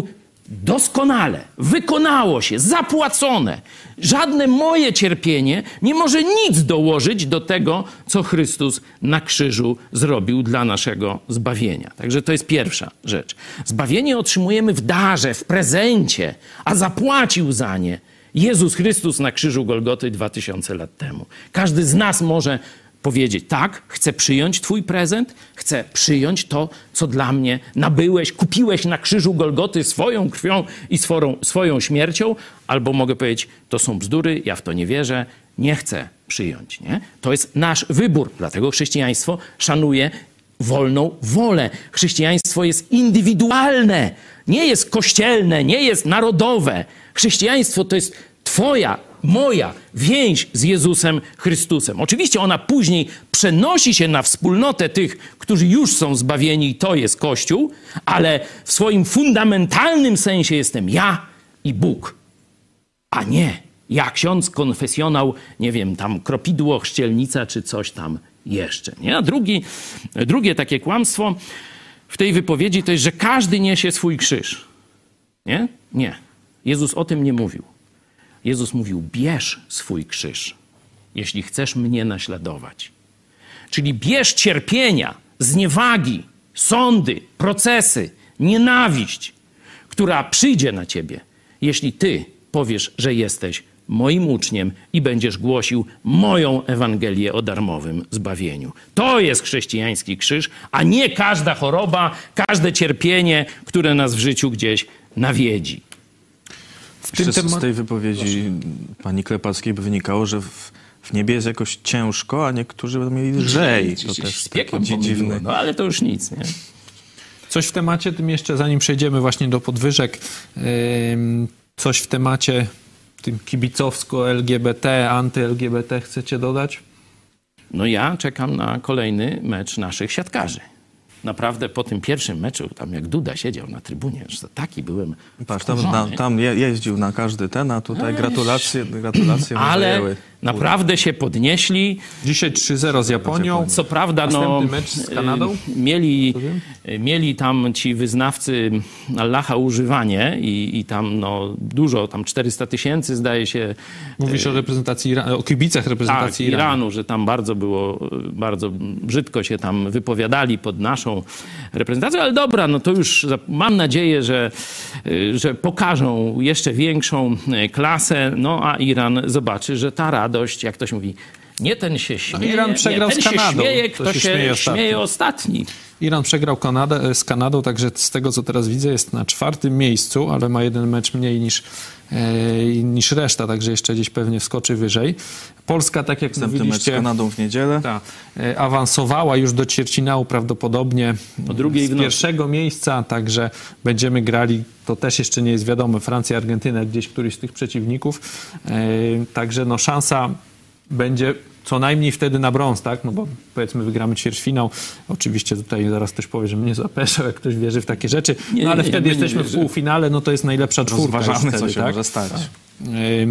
doskonale, wykonało się, zapłacone. Żadne moje cierpienie nie może nic dołożyć do tego, co Chrystus na krzyżu zrobił dla naszego zbawienia. Także to jest pierwsza rzecz. Zbawienie otrzymujemy w darze, w prezencie, a zapłacił za nie Jezus Chrystus na krzyżu Golgoty dwa tysiące lat temu. Każdy z nas może powiedzieć, tak, chcę przyjąć twój prezent, chcę przyjąć to, co dla mnie nabyłeś, kupiłeś na krzyżu Golgoty swoją krwią i swoją, swoją śmiercią, albo mogę powiedzieć, to są bzdury, ja w to nie wierzę, nie chcę przyjąć. Nie? To jest nasz wybór, dlatego chrześcijaństwo szanuje wolną wolę. Chrześcijaństwo jest indywidualne, nie jest kościelne, nie jest narodowe. Chrześcijaństwo to jest twoja, moja więź z Jezusem Chrystusem. Oczywiście ona później przenosi się na wspólnotę tych, którzy już są zbawieni i to jest Kościół, ale w swoim fundamentalnym sensie jestem ja i Bóg, a nie ja, ksiądz, konfesjonał, nie wiem, tam kropidło, chrzcielnica czy coś tam jeszcze. Nie? A drugi, drugie takie kłamstwo w tej wypowiedzi to jest, że każdy niesie swój krzyż. Nie? Nie. Jezus o tym nie mówił. Jezus mówił, bierz swój krzyż, jeśli chcesz mnie naśladować. Czyli bierz cierpienia, zniewagi, sądy, procesy, nienawiść, która przyjdzie na ciebie, jeśli ty powiesz, że jesteś moim uczniem i będziesz głosił moją Ewangelię o darmowym zbawieniu. To jest chrześcijański krzyż, a nie każda choroba, każde cierpienie, które nas w życiu gdzieś nawiedzi. W tym temat... Z tej wypowiedzi Proszę. pani Klepackiej by wynikało, że w, w niebie jest jakoś ciężko, a niektórzy będą mieli lżej. To też taki dziwny. No ale to już nic, nie? Coś w temacie tym jeszcze, zanim przejdziemy właśnie do podwyżek, yy, coś w temacie tym kibicowsko-L G B T, anty-L G B T chcecie dodać? No ja czekam na kolejny mecz naszych siatkarzy. Naprawdę po tym pierwszym meczu, tam jak Duda siedział na trybunie, że taki byłem Patrz, tam, na, tam je, jeździł na każdy ten, a tutaj gratulacje, gratulacje. Ale naprawdę się podnieśli. Dzisiaj trzy zero z Japonią. Co prawda, no, mecz z Kanadą? Mieli, mieli tam ci wyznawcy Allaha używanie i, i tam no, dużo, tam czterysta tysięcy zdaje się. Mówisz o reprezentacji Iranu, o kibicach reprezentacji tak, Iranu. Iranu, że tam bardzo było, bardzo brzydko się tam wypowiadali pod naszą reprezentacją, ale dobra, no to już mam nadzieję, że, że pokażą jeszcze większą klasę, no a Iran zobaczy, że ta radość, jak ktoś mówi, nie ten się śmieje, no, Iran przegrał nie ten z Kanadą. się śmieje, kto to się, się śmieje, śmieje ostatni. Iran przegrał Kanadę, z Kanadą, także z tego, co teraz widzę, jest na czwartym miejscu, ale ma jeden mecz mniej niż, e, niż reszta, także jeszcze gdzieś pewnie wskoczy wyżej. Polska, tak jak Następny mówiliście... mecz z Kanadą w niedzielę. Ta, e, awansowała już do ćwierćfinału prawdopodobnie po drugiej z pierwszego miejsca, także będziemy grali, to też jeszcze nie jest wiadomo, Francja, Argentyna, gdzieś któryś z tych przeciwników. E, także no szansa będzie co najmniej wtedy na brąz, tak? No bo powiedzmy wygramy ćwierćfinał. Oczywiście tutaj zaraz ktoś powie, że mnie zapeszał, jak ktoś wierzy w takie rzeczy. No nie, ale nie, wtedy nie, jesteśmy nie w półfinale, no to jest najlepsza czwórka. Rozważamy, wtedy, co się tak? może stać. Yy,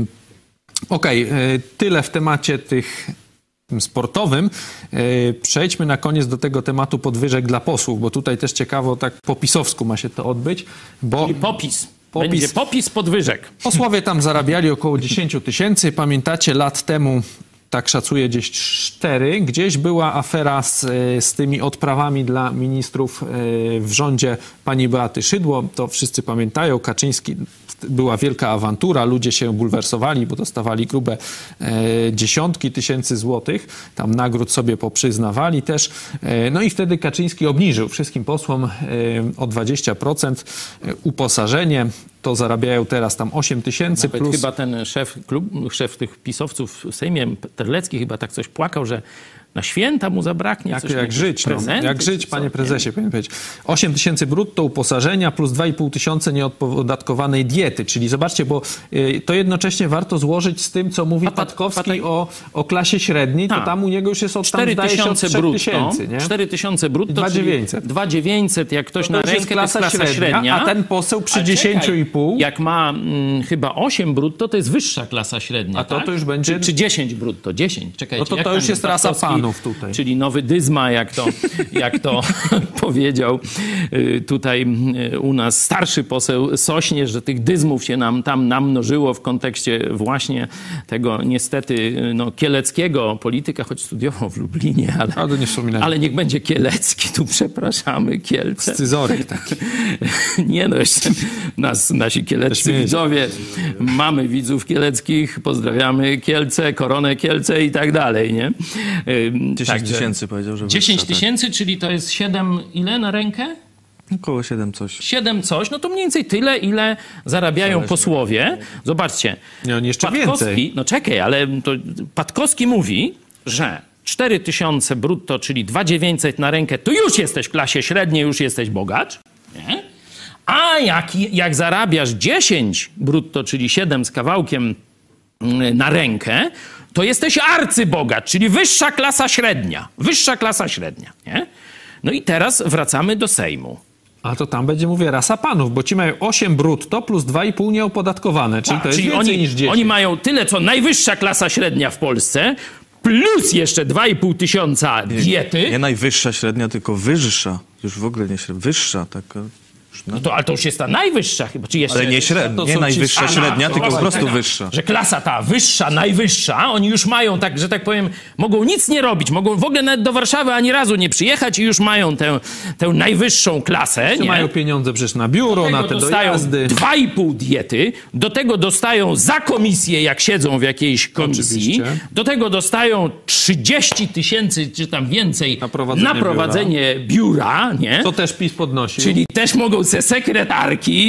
Okej, okay, yy, tyle w temacie tych sportowym. Yy, przejdźmy na koniec do tego tematu podwyżek dla posłów, bo tutaj też ciekawo, tak po pisowsku ma się to odbyć. Bo Czyli popis. Popis, Będzie popis podwyżek. Posłowie tam zarabiali około dziesięć tysięcy. Pamiętacie, lat temu, tak szacuję, gdzieś cztery, gdzieś była afera z, z tymi odprawami dla ministrów w rządzie pani Beaty Szydło. To wszyscy pamiętają. Kaczyński, była wielka awantura. Ludzie się bulwersowali, bo dostawali grube e, dziesiątki tysięcy złotych. Tam nagród sobie poprzyznawali też. E, no i wtedy Kaczyński obniżył wszystkim posłom e, o dwadzieścia procent uposażenie. To zarabiają teraz tam osiem tysięcy plus... Chyba ten szef, klub, szef tych pisowców w Sejmie, Terlecki, chyba tak coś płakał, że na święta mu zabraknie. Jak, coś, jak żyć, no. Jak żyć, panie prezesie, powinien powiedzieć. osiem tysięcy brutto uposażenia plus dwa i pół tysiące nieodpodatkowanej diety. Czyli zobaczcie, bo y, to jednocześnie warto złożyć z tym, co mówi Pat, Patkowski Pat, o, o klasie średniej, to tam u niego już jest od tam zdaje się od trzech tysięcy, nie? cztery tysiące brutto, dwa dziewięćset. dwa dziewięćset, jak ktoś to na to rękę, jest klasa, to jest klasa średnia, średnia. A ten poseł przy dziesięciu i pół... Jak ma mm, chyba osiem brutto, to jest wyższa klasa średnia, A to, tak? to już będzie... Czy, czy dziesięć brutto? dziesięć, czekajcie. No to to już jest rasa pana. panów tutaj. czyli nowy dyzma, jak to, jak to powiedział tutaj u nas starszy poseł Sośnierz, że tych dyzmów się nam tam namnożyło w kontekście właśnie tego niestety no, kieleckiego polityka, choć studiował w Lublinie, ale, ale, nie ale niech będzie kielecki, tu przepraszamy, Kielce. Scyzoryk taki. Nie no, jeszcze nas, nasi kieleccy widzowie, mamy widzów kieleckich, pozdrawiamy Kielce, Koronę Kielce i tak dalej, nie? dziesięć tysięcy powiedział, że dziesięć tysięcy, tak. Czyli to jest siedem ile na rękę? Około siedem coś. siedem coś, no to mniej więcej tyle, ile zarabiają Zależnie. posłowie. Zobaczcie. Nie, on jeszcze Patkowski, więcej. No czekaj, ale to Patkowski mówi, że cztery tysiące brutto, czyli dwa tysiące dziewięćset na rękę, to już jesteś w klasie średniej, już jesteś bogacz. Nie? A jak, jak zarabiasz dziesięć brutto, czyli siedem z kawałkiem na rękę, to jesteś arcybogacz, czyli wyższa klasa średnia. Wyższa klasa średnia, nie? No i teraz wracamy do Sejmu. A to tam będzie, mówię, rasa panów, bo ci mają osiem brutto plus dwa i pół nieopodatkowane, czyli A, to jest czyli więcej oni, niż dziesięć. Oni mają tyle, co najwyższa klasa średnia w Polsce, plus jeszcze dwa i pół tysiąca diety. Nie, nie najwyższa średnia, tylko wyższa. Już w ogóle nie średnia, wyższa taka. No to, ale to już jest ta najwyższa chyba. Czy jeszcze, ale nie średnia, nie najwyższa ci... średnia, Aha, tylko po prostu tak, wyższa. Że klasa ta wyższa, najwyższa, oni już mają tak, że tak powiem, mogą nic nie robić, mogą w ogóle nawet do Warszawy ani razu nie przyjechać i już mają tę, tę najwyższą klasę. Nie? Mają pieniądze przecież na biuro, na te dojazdy. dwa i pół diety, do tego dostają za komisję, jak siedzą w jakiejś komisji, oczywiście. Do tego dostają trzydzieści tysięcy, czy tam więcej, na prowadzenie, na prowadzenie biura. biura, nie? To też PiS podnosi. Czyli też mogą se sekretarki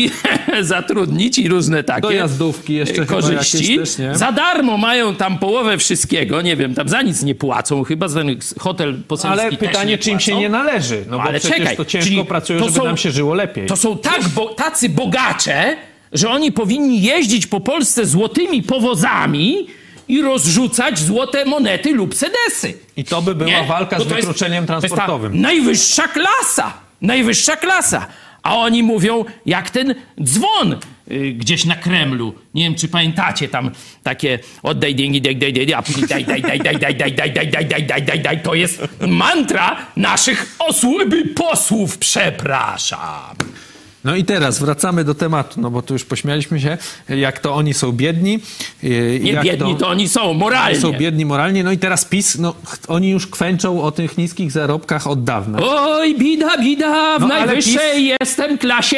zatrudnić i różne takie dojazdówki jeszcze korzyści. Też, nie? Za darmo mają tam połowę wszystkiego, nie wiem, tam za nic nie płacą, chyba za ten hotel poselski. Ale pytanie, czy im się nie należy? No bo ale przecież czekaj, to ciężko pracują, to żeby są, nam się żyło lepiej. To są tak, bo, tacy bogacze, że oni powinni jeździć po Polsce złotymi powozami i rozrzucać złote monety lub sedesy. I to by była nie? walka z wykluczeniem transportowym. To jest ta najwyższa klasa. Najwyższa klasa. A oni mówią, jak ten dzwon y, gdzieś na Kremlu. Nie wiem, czy pamiętacie tam takie oddaj dzięki, daj, daj, daj, a później daj, daj, daj, daj, daj, daj, daj, daj, daj, daj, daj, daj, daj. To jest mantra naszych osłów, posłów, przepraszam. No i teraz wracamy do tematu, no bo tu już pośmialiśmy się, jak to oni są biedni. Nie jak biedni, to, to oni są moralnie. Są biedni moralnie, no i teraz PiS, no oni już kwęczą o tych niskich zarobkach od dawna. Oj, bida, bida, w no, najwyższej PiS... jestem klasie,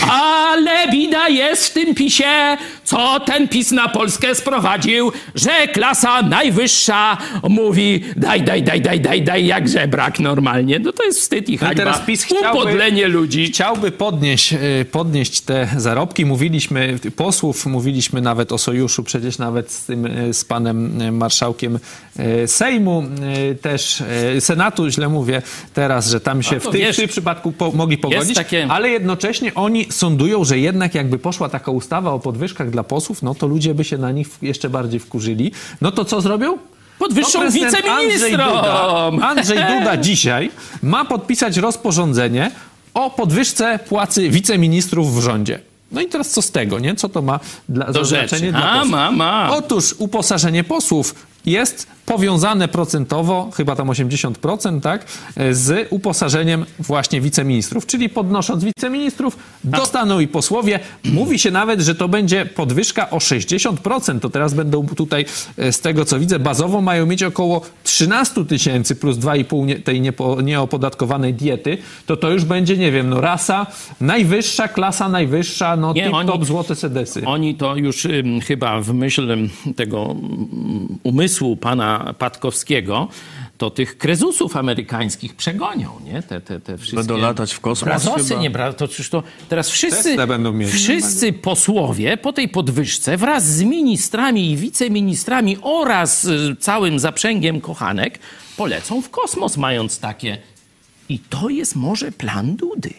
ale bida jest w tym PiSie, co ten PiS na Polskę sprowadził, że klasa najwyższa mówi daj, daj, daj, daj, daj, daj, jak żebrak normalnie. No to jest wstyd i hańba. No i teraz PiS chciałby, upodlenie ludzi. Chciałby podnieść podnieść te zarobki. Mówiliśmy, posłów, mówiliśmy nawet o sojuszu, przecież nawet z tym, z panem marszałkiem Sejmu, też Senatu, źle mówię teraz, że tam się w, tej, w tym przypadku po, mogli pogodzić, takie... ale jednocześnie oni sądują, że jednak jakby poszła taka ustawa o podwyżkach dla posłów, no to ludzie by się na nich jeszcze bardziej wkurzyli. No to co zrobią? Podwyższą no, wiceministrom! Andrzej Duda, Andrzej Duda dzisiaj ma podpisać rozporządzenie o podwyżce płacy wiceministrów w rządzie. No i teraz co z tego, nie? Co to ma dla, za znaczenie dla posłów? Ma, ma. Otóż uposażenie posłów jest powiązane procentowo, chyba tam osiemdziesiąt procent, tak, z uposażeniem właśnie wiceministrów. Czyli podnosząc wiceministrów, dostaną i posłowie. Mówi się nawet, że to będzie podwyżka o sześćdziesiąt procent. To teraz będą tutaj, z tego co widzę, bazowo mają mieć około trzynaście tysięcy plus dwa i pół tej niepo, nieopodatkowanej diety. To to już będzie, nie wiem, no rasa, najwyższa, klasa najwyższa, no nie, tip-top, oni, złote sedesy. Oni to już ym, chyba w myśl tego umysłu pana Patkowskiego, to tych krezusów amerykańskich przegonią, nie? Te, te, te wszystkie... Będą latać w kosmos Brazosy, chyba. nie, bra... to już to teraz wszyscy, będą mieć. wszyscy posłowie po tej podwyżce wraz z ministrami i wiceministrami oraz całym zaprzęgiem kochanek polecą w kosmos, mając takie... I to jest może plan Dudy.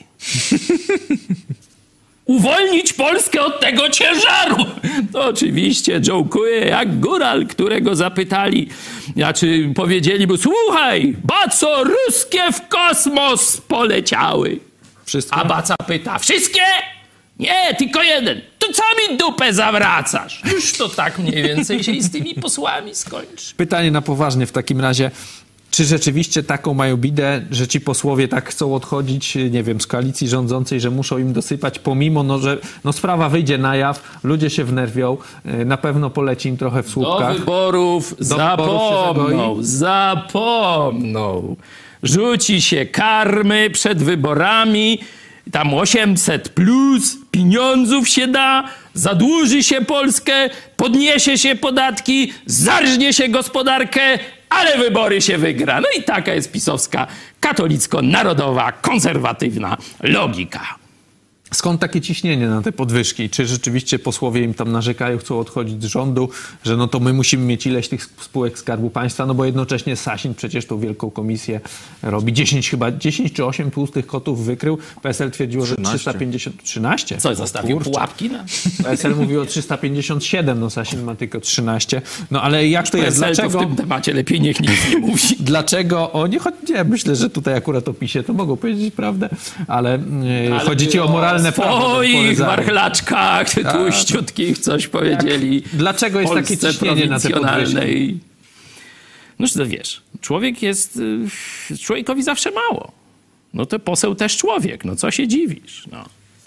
Uwolnić Polskę od tego ciężaru. To oczywiście jołkuje jak góral, którego zapytali, znaczy powiedzieli mu, słuchaj, baco, ruskie w kosmos poleciały. Wszystkie? A baca pyta, wszystkie? Nie, tylko jeden. To co mi dupę zawracasz? Już to tak mniej więcej się i z tymi posłami skończy. Pytanie na poważnie w takim razie. Czy rzeczywiście taką mają bidę, że ci posłowie tak chcą odchodzić, nie wiem, z koalicji rządzącej, że muszą im dosypać, pomimo, no, że no, sprawa wyjdzie na jaw, ludzie się wnerwią, na pewno poleci im trochę w słupkach. Do wyborów Do zapomną, wyborów się zapomną. Rzuci się karmy przed wyborami, tam osiemset plus, pieniądzów się da, zadłuży się Polskę, podniesie się podatki, zarżnie się gospodarkę, ale wybory się wygra. No i taka jest pisowska, katolicko-narodowa, konserwatywna logika. Skąd takie ciśnienie na te podwyżki? Czy rzeczywiście posłowie im tam narzekają, chcą odchodzić z rządu, że no to my musimy mieć ileś tych spółek Skarbu Państwa, no bo jednocześnie Sasin przecież tą wielką komisję robi. dziesięć chyba, dziesięć czy osiem tłustych kotów wykrył. P S L twierdziło, że trzysta pięćdziesiąt, trzynaście. Co, zostawił pułapki? Na... P S L mówił o trzysta pięćdziesiąt siedem, no Sasin ma tylko trzynaście. No ale jak to jest? Dlaczego? To w tym temacie lepiej niech nikt nie mówi. Dlaczego oni, choć nie, myślę, że tutaj akurat o PiSie to mogą powiedzieć prawdę, ale, yy, ale chodzi ci o moralne w swoich warchlaczkach tłuściutkich coś powiedzieli. Jak? Dlaczego jest takie ciśnienie na te podwyżki? No to wiesz, człowiek jest, człowiekowi zawsze mało. No to poseł też człowiek, no co się dziwisz, no.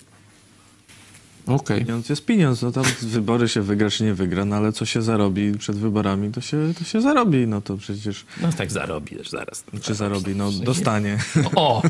Okej. Okay. Pieniądz jest pieniądz, no tam wybory się wygra czy nie wygra, no ale co się zarobi przed wyborami, to się, to się zarobi, no to przecież... No tak zarobi też zaraz. Czy zarobi, no dostanie. O!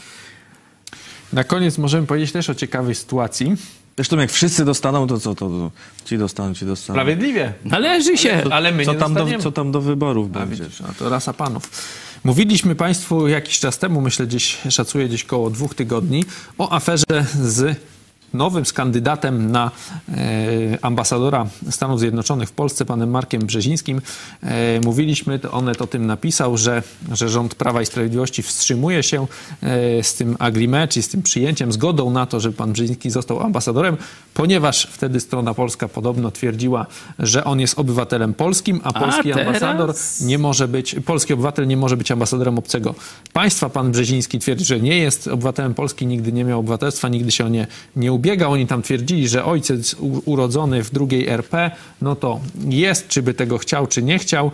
Na koniec możemy powiedzieć też o ciekawej sytuacji. Zresztą jak wszyscy dostaną, to co? To, to ci dostaną, ci dostaną. Sprawiedliwie. Należy się. Ale, ale my co nie tam dostaniemy. do, Co tam do wyborów A, będzie? widzisz, a to rasa panów. Mówiliśmy Państwu jakiś czas temu, myślę gdzieś, szacuję gdzieś koło dwóch tygodni, o aferze z nowym z kandydatem na e, ambasadora Stanów Zjednoczonych w Polsce, panem Markiem Brzezińskim. E, mówiliśmy, to Onet o tym napisał, że, że rząd Prawa i Sprawiedliwości wstrzymuje się e, z tym agreement, czyli z tym przyjęciem, zgodą na to, żeby pan Brzeziński został ambasadorem, ponieważ wtedy strona polska podobno twierdziła, że on jest obywatelem polskim, a polski a ambasador teraz? nie może być, polski obywatel nie może być ambasadorem obcego państwa. Pan Brzeziński twierdzi, że nie jest obywatelem Polski, nigdy nie miał obywatelstwa, nigdy się o nie nie ubiegał. Oni tam twierdzili, że ojciec urodzony w drugiej R P, no to jest, czy by tego chciał, czy nie chciał.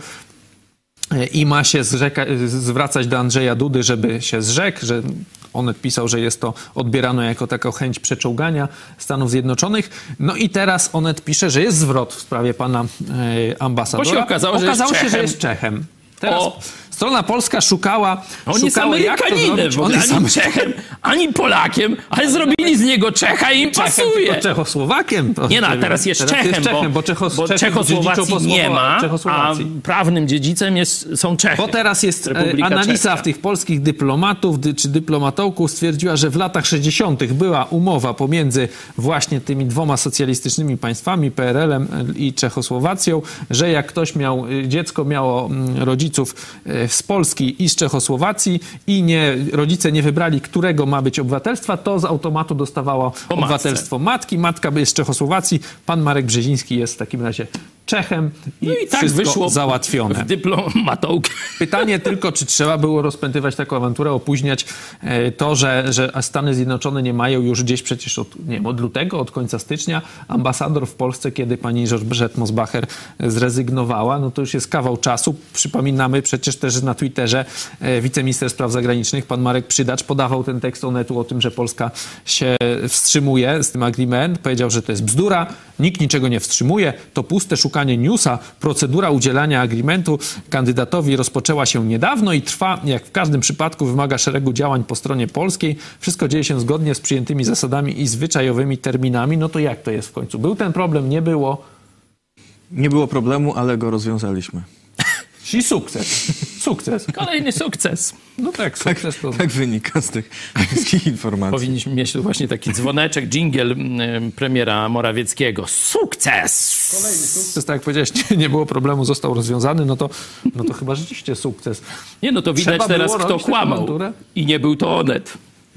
I ma się zrzeka, zwracać do Andrzeja Dudy, żeby się zrzekł, że Onet pisał, że jest to odbierano jako taką chęć przeczołgania Stanów Zjednoczonych. No i teraz Onet pisze, że jest zwrot w sprawie pana e, ambasadora. Bo się okazało, że okazało jest się, Czechem. że jest Czechem. Teraz O. strona polska szukała, On jest szukała jak to Amerykaninem, zrobić. w ogóle, On jest ani Czechem, ani Polakiem, ale zrobili z niego Czecha i im Czechem, pasuje. tylko Czechosłowakiem. To, Nie no, a teraz jest teraz Czechem, jest Czechem, bo, bo, Czechos, bo Czechów Czechosłowacji dziedziczą po nie ma, Czechosłowacji. a prawnym dziedzicem jest, są Czechy. Bo teraz jest Republika analiza Czeska. w tych polskich dyplomatów dy, czy dyplomatołków stwierdziła, że w latach sześćdziesiątych była umowa pomiędzy właśnie tymi dwoma socjalistycznymi państwami, P R L-em i Czechosłowacją, że jak ktoś miał, dziecko miało rodziców z Polski i z Czechosłowacji i nie, rodzice nie wybrali, którego ma być obywatelstwa, to z automatu dostawało Po obywatelstwo matki. Matka jest z Czechosłowacji, pan Marek Brzeziński jest w takim razie Czechem i, No i tak wszystko wyszło załatwione. w dyplomatołkę. Pytanie tylko, czy trzeba było rozpętywać taką awanturę, opóźniać to, że, że Stany Zjednoczone nie mają już gdzieś przecież od, nie wiem, od lutego, od końca stycznia ambasador w Polsce, kiedy pani Georgette Mosbacher zrezygnowała, no to już jest kawał czasu. Przypominamy przecież też na Twitterze wiceminister spraw zagranicznych, pan Marek Przydacz, podawał ten tekst Onetu o tym, że Polska się wstrzymuje z tym agreement. Powiedział, że to jest bzdura, nikt niczego nie wstrzymuje, to puste szukanie newsa. Procedura udzielania agreementu kandydatowi rozpoczęła się niedawno i trwa, jak w każdym przypadku, wymaga szeregu działań po stronie polskiej. Wszystko dzieje się zgodnie z przyjętymi zasadami i zwyczajowymi terminami. No to jak to jest w końcu? Był ten problem, nie było? Nie było problemu, ale go rozwiązaliśmy. I sukces. Sukces. Kolejny sukces. No tak, sukces to... Tak wynika z tych wszystkich informacji. Powinniśmy mieć tu właśnie taki dzwoneczek, dżingiel premiera Morawieckiego. Sukces! Kolejny sukces, tak jak powiedziałeś, nie, nie było problemu, został rozwiązany, no to, no to chyba rzeczywiście sukces. Nie, no to widać Trzeba teraz, było kto robić taką kłamał. awanturę? I nie był to Onet.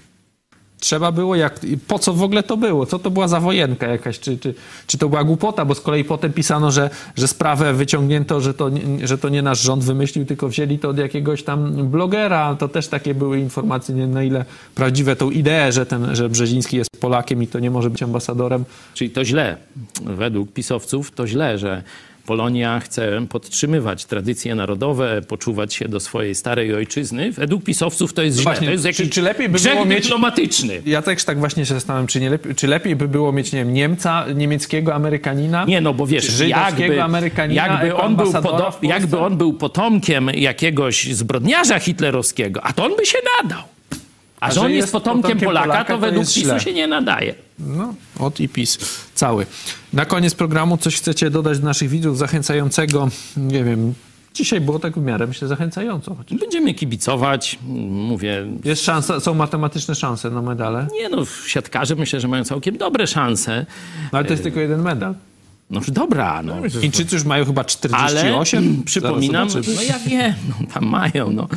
Trzeba było, jak, po co w ogóle to było? Co to była za wojenka jakaś? Czy, czy, czy to była głupota? Bo z kolei potem pisano, że, że sprawę wyciągnięto, że to, nie, że to nie nasz rząd wymyślił, tylko wzięli to od jakiegoś tam blogera. To też takie były informacje, nie na ile prawdziwe tą ideę, że, ten, że Brzeziński jest Polakiem i to nie może być ambasadorem. Czyli to źle. Według pisowców to źle, że Polonia chce podtrzymywać tradycje narodowe, poczuwać się do swojej starej ojczyzny. Według pisowców to jest źle. Właśnie, To jest jakiś czy, czy lepiej by grzech było mieć, dyplomatyczny. Ja też tak właśnie się zastanawiam, czy, nie lepiej, czy lepiej by było mieć, nie wiem, Niemca, niemieckiego Amerykanina? Nie, no bo wiesz, żydowskiego jakby, Amerykanina, jakby, on był ambasadora podo- w Polsce? jakby on był potomkiem jakiegoś zbrodniarza hitlerowskiego, a to on by się nadał. A, a że on jest potomkiem, potomkiem Polaka, Polaka, to według PiSu źle. się nie nadaje. No, od i PiS cały. Na koniec programu coś chcecie dodać do naszych widzów zachęcającego, nie wiem, dzisiaj było tak w miarę, myślę, zachęcająco. Chociaż. Będziemy kibicować, mówię... Jest szansa, są matematyczne szanse na medale? Nie no, siatkarze myślę, że mają całkiem dobre szanse. No ale to jest tylko jeden medal. No dobra, no. Chińczycy już mają chyba czterdzieści osiem. Ale przypominam, no ja wiem, no, tam mają, no.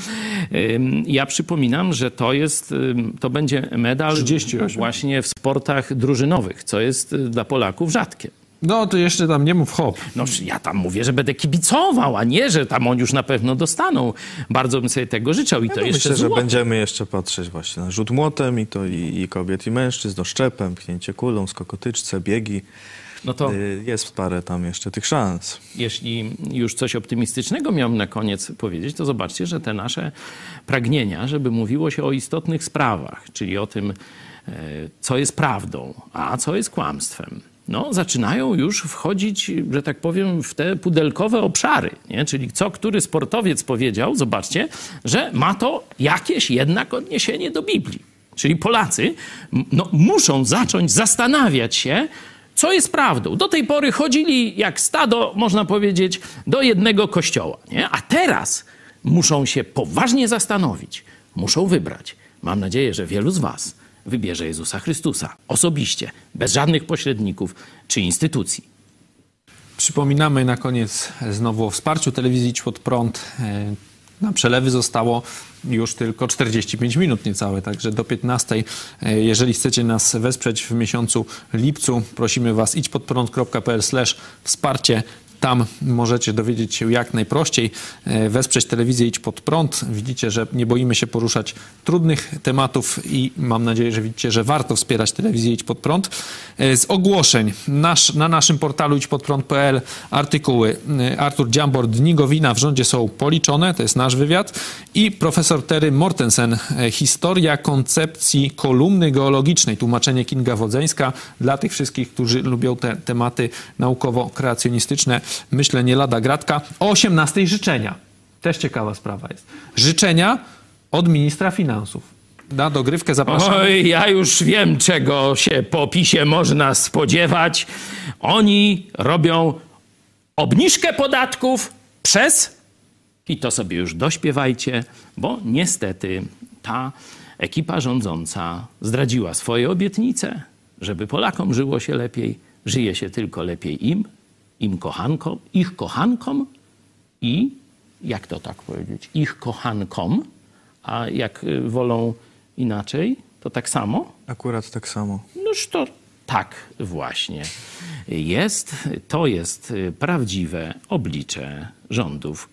Ja przypominam, że to jest, to będzie medal trzydzieści osiem właśnie w sportach drużynowych, co jest dla Polaków rzadkie. No to jeszcze tam nie mów hop. No ja tam mówię, że będę kibicował, a nie, że tam oni już na pewno dostaną. Bardzo bym sobie tego życzył i ja to no jeszcze myślę, złoto. że będziemy jeszcze patrzeć właśnie na rzut młotem i to i, i kobiet i mężczyzn, no szczepem, pchnięcie kulą, skokotyczce, biegi. No to jest parę tam jeszcze tych szans. Jeśli już coś optymistycznego miałem na koniec powiedzieć, to zobaczcie, że te nasze pragnienia, żeby mówiło się o istotnych sprawach, czyli o tym, co jest prawdą, a co jest kłamstwem, no, zaczynają już wchodzić, że tak powiem, w te pudelkowe obszary. Nie? Czyli co który sportowiec powiedział, zobaczcie, że ma to jakieś jednak odniesienie do Biblii. Czyli Polacy no, muszą zacząć zastanawiać się, co jest prawdą. Do tej pory chodzili jak stado, można powiedzieć, do jednego kościoła. Nie? A teraz muszą się poważnie zastanowić. Muszą wybrać. Mam nadzieję, że wielu z was wybierze Jezusa Chrystusa. Osobiście. Bez żadnych pośredników czy instytucji. Przypominamy na koniec znowu o wsparciu telewizji Idź Pod Prąd. Na przelewy zostało już tylko czterdzieści pięć minut niecałe, także do piętnastej. Jeżeli chcecie nas wesprzeć w miesiącu lipcu, prosimy was idźpodprąd kropka p l slash wsparcie. Tam możecie dowiedzieć się jak najprościej, wesprzeć telewizję Idź Pod Prąd. Widzicie, że nie boimy się poruszać trudnych tematów i mam nadzieję, że widzicie, że warto wspierać telewizję Idź Pod Prąd. Z ogłoszeń nasz, na naszym portalu idźpodprąd kropka p l artykuły Artur Dziambor, Dni Gowina w rządzie są policzone, to jest nasz wywiad, i profesor Terry Mortensen, Historia koncepcji kolumny geologicznej, tłumaczenie Kinga Wodzeńska dla tych wszystkich, którzy lubią te tematy naukowo-kreacjonistyczne. Myślę, nie lada gratka. O osiemnastej życzenia. Też ciekawa sprawa jest. Życzenia od ministra finansów. Na dogrywkę zapraszam. Oj, ja już wiem, czego się po PiSie można spodziewać. Oni robią obniżkę podatków przez... I to sobie już dośpiewajcie, bo niestety ta ekipa rządząca zdradziła swoje obietnice, żeby Polakom żyło się lepiej. Żyje się tylko lepiej im, im kochankom, ich kochankom i, jak to tak powiedzieć, ich kochankom, a jak wolą inaczej, to tak samo? Akurat tak samo. Noż to tak właśnie jest. To jest prawdziwe oblicze rządów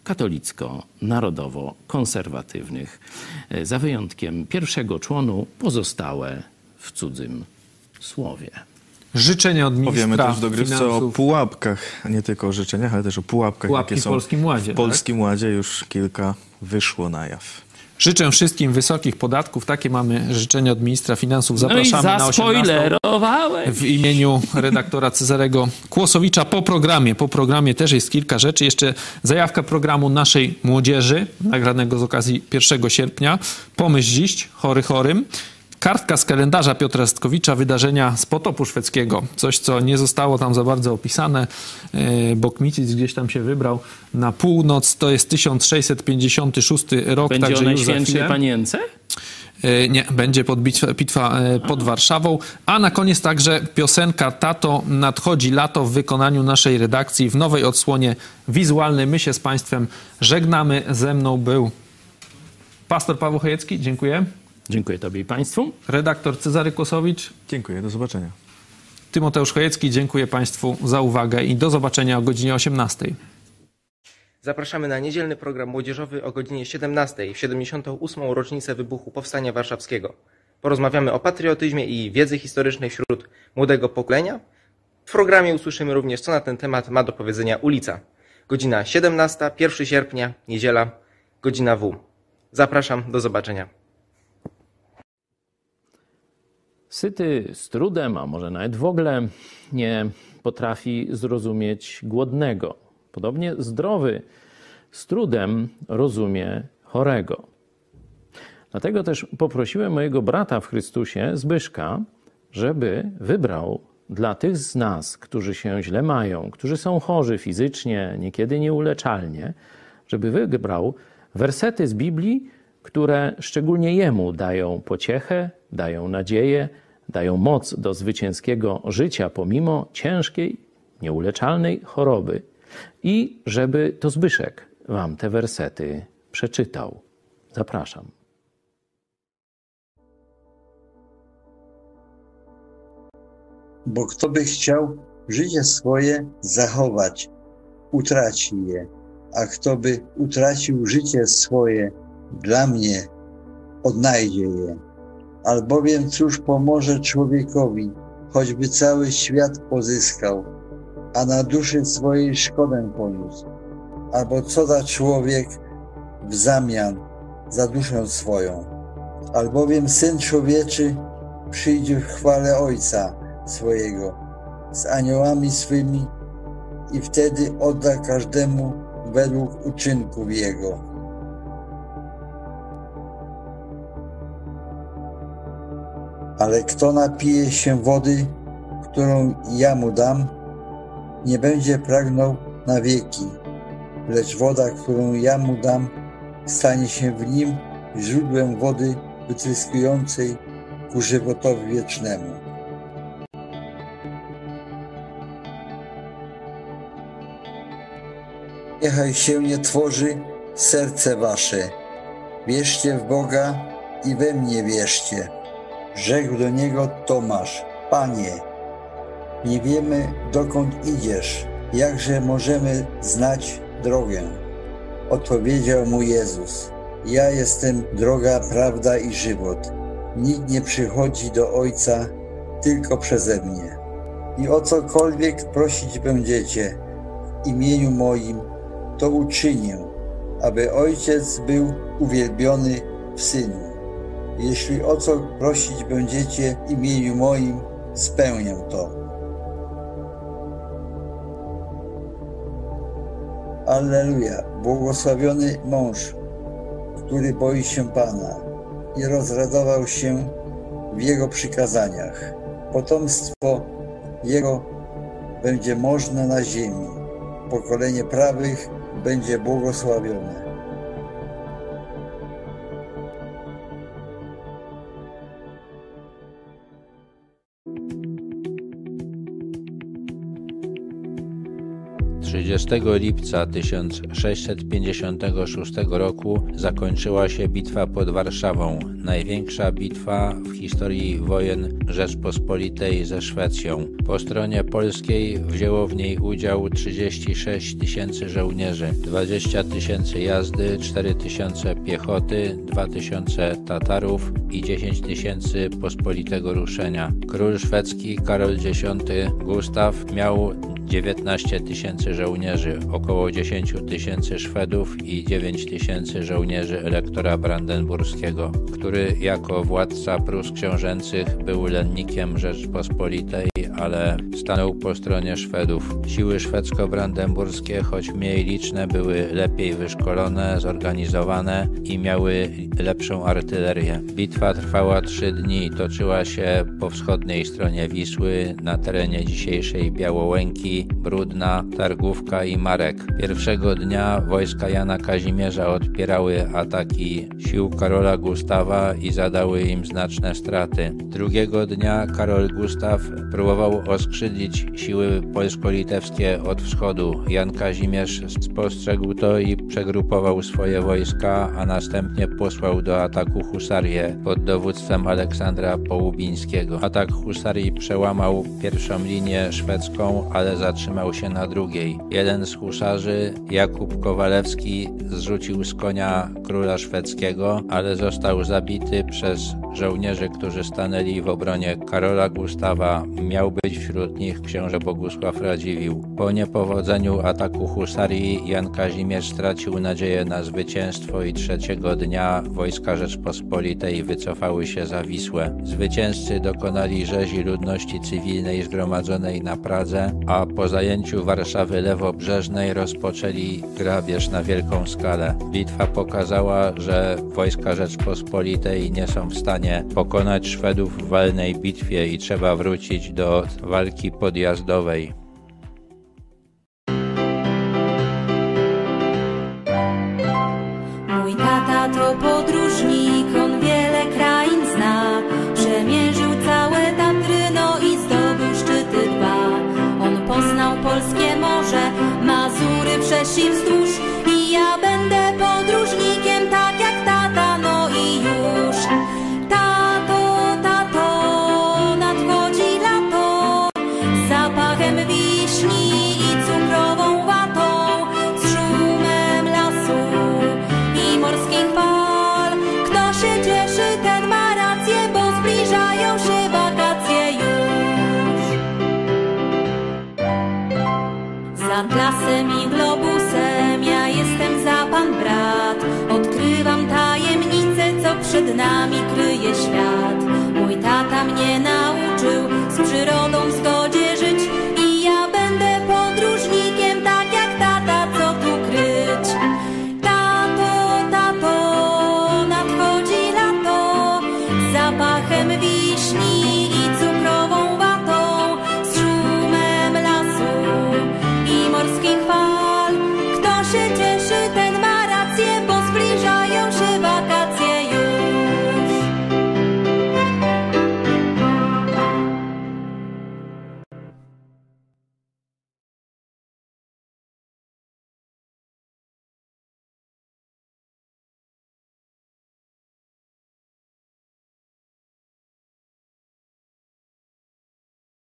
katolicko-narodowo-konserwatywnych. Za wyjątkiem pierwszego członu pozostałe w cudzym słowie. Życzenia od ministra Powiemy też w dogrywce finansów. o pułapkach, a nie tylko o życzeniach, ale też o pułapkach, Pułapki jakie w są Polskim Ładzie. w Polskim Ładzie. Już kilka wyszło na jaw. Życzę wszystkim wysokich podatków. Takie mamy życzenia od ministra finansów. Zapraszamy no i na osiemnastą w imieniu redaktora Cezarego Kłosowicza po programie. Po programie też jest kilka rzeczy. Jeszcze zajawka programu naszej młodzieży, nagranego z okazji pierwszego sierpnia. Pomyśl dziś, chory chorym. Kartka z kalendarza Piotra Stkowicza, wydarzenia z potopu szwedzkiego. Coś, co nie zostało tam za bardzo opisane, bo Kmicic gdzieś tam się wybrał na północ. To jest tysiąc sześćset pięćdziesiąty szósty rok. Będzie także o już za Najświętszej chwilę. Panience? Nie, będzie pod bitwa, bitwa pod Warszawą. A na koniec także piosenka Tato, nadchodzi lato w wykonaniu naszej redakcji w nowej odsłonie wizualnej. My się z Państwem żegnamy. Ze mną był pastor Paweł Chojecki. Dziękuję. Dziękuję Tobie i Państwu. Redaktor Cezary Kłosowicz. Dziękuję, do zobaczenia. Tymoteusz Chojecki, dziękuję Państwu za uwagę i do zobaczenia o godzinie osiemnastej. Zapraszamy na niedzielny program młodzieżowy o godzinie siedemnastej w siedemdziesiątą ósmą rocznicę wybuchu Powstania Warszawskiego. Porozmawiamy o patriotyzmie i wiedzy historycznej wśród młodego pokolenia W programie usłyszymy również, co na ten temat ma do powiedzenia ulica. Godzina siedemnasta, pierwszego sierpnia, niedziela, godzina W. Zapraszam, do zobaczenia. Syty z trudem, a może nawet w ogóle nie potrafi zrozumieć głodnego. Podobnie zdrowy z trudem rozumie chorego. Dlatego też poprosiłem mojego brata w Chrystusie, Zbyszka, żeby wybrał dla tych z nas, którzy się źle mają, którzy są chorzy fizycznie, niekiedy nieuleczalnie, żeby wybrał wersety z Biblii, które szczególnie jemu dają pociechę, dają nadzieję, dają moc do zwycięskiego życia pomimo ciężkiej, nieuleczalnej choroby. I żeby to Zbyszek wam te wersety przeczytał. Zapraszam. Bo kto by chciał życie swoje zachować, utraci je, a kto by utracił życie swoje dla mnie, odnajdzie je. Albowiem cóż pomoże człowiekowi, choćby cały świat pozyskał, a na duszy swojej szkodę poniósł? Albo co da człowiek w zamian za duszę swoją? Albowiem Syn Człowieczy przyjdzie w chwale Ojca swojego z aniołami swymi i wtedy odda każdemu według uczynków jego. Ale kto napije się wody, którą ja mu dam, nie będzie pragnął na wieki, lecz woda, którą ja mu dam, stanie się w nim źródłem wody wytryskującej ku żywotowi wiecznemu. Niechaj się nie tworzy serce wasze. Wierzcie w Boga i we mnie wierzcie. Rzekł do niego Tomasz: Panie, nie wiemy, dokąd idziesz, jakże możemy znać drogę? Odpowiedział mu Jezus: Ja jestem droga, prawda i żywot. Nikt nie przychodzi do Ojca tylko przeze mnie. I o cokolwiek prosić będziecie w imieniu moim, to uczynię, aby Ojciec był uwielbiony w Synu. Jeśli o co prosić będziecie w imieniu moim, spełnię to. Alleluja! Błogosławiony mąż, który boi się Pana i rozradował się w Jego przykazaniach. Potomstwo Jego będzie możne na ziemi. Pokolenie prawych będzie błogosławione. trzydziestego lipca tysiąc sześćset pięćdziesiątego szóstego roku zakończyła się bitwa pod Warszawą, największa bitwa w historii wojen Rzeczpospolitej ze Szwecją. Po stronie polskiej wzięło w niej udział trzydzieści sześć tysięcy żołnierzy, dwadzieścia tysięcy jazdy, cztery tysiące piechoty, dwa tysiące Tatarów i dziesięć tysięcy pospolitego ruszenia. Król szwedzki Karol Dziesiąty Gustaw miał dziewiętnaście tysięcy żołnierzy, około dziesięć tysięcy Szwedów i dziewięć tysięcy żołnierzy elektora brandenburskiego, który jako władca Prus książęcych był lennikiem Rzeczpospolitej, ale stanął po stronie Szwedów. Siły szwedzko-brandenburskie, choć mniej liczne, były lepiej wyszkolone, zorganizowane i miały lepszą artylerię. Bitwa trwała trzy dni, toczyła się po wschodniej stronie Wisły, na terenie dzisiejszej Białołęki, Brudna, Targówka i Marek. Pierwszego dnia wojska Jana Kazimierza odpierały ataki sił Karola Gustawa i zadały im znaczne straty. Drugiego dnia Karol Gustaw próbował oskrzydlić siły polsko-litewskie od wschodu. Jan Kazimierz spostrzegł to i przegrupował swoje wojska, a następnie posłał do ataku husarię pod dowództwem Aleksandra Połubińskiego. Atak husarii przełamał pierwszą linię szwedzką, ale zatrzymał się na drugiej. Jeden z husarzy, Jakub Kowalewski, zrzucił z konia króla szwedzkiego, ale został zabity przez żołnierzy, którzy stanęli w obronie Karola Gustawa. Miał być wśród nich książę Bogusław Radziwiłł. Po niepowodzeniu ataku husarii Jan Kazimierz stracił nadzieję na zwycięstwo i trzeciego dnia wojska Rzeczpospolitej wycofały się za Wisłę. Zwycięzcy dokonali rzezi ludności cywilnej zgromadzonej na Pradze, a po zajęciu Warszawy lewobrzeżnej rozpoczęli grabież na wielką skalę. Bitwa pokazała, że wojska Rzeczpospolitej nie są w stanie pokonać Szwedów w walnej bitwie i trzeba wrócić do walki podjazdowej. Mój tata to podróżnik, on wiele krain zna. Przemierzył całe Tatry, no i zdobył szczyty dwa. On poznał polskie morze, Mazury wszerz i wzdłuż. I ja będę podróżnikiem tak jak tata, no i już. Tato, tato, nadchodzi lato, z zapachem wiśni i cukrową watą, z szumem lasu i morskich fal. Kto się cieszy, ten ma rację, bo zbliżają się wakacje już. Z atlasem i globusem ja jestem za pan brat. Odkrywam tajemnicę, co przed nami kryje świat. Mój tata mnie na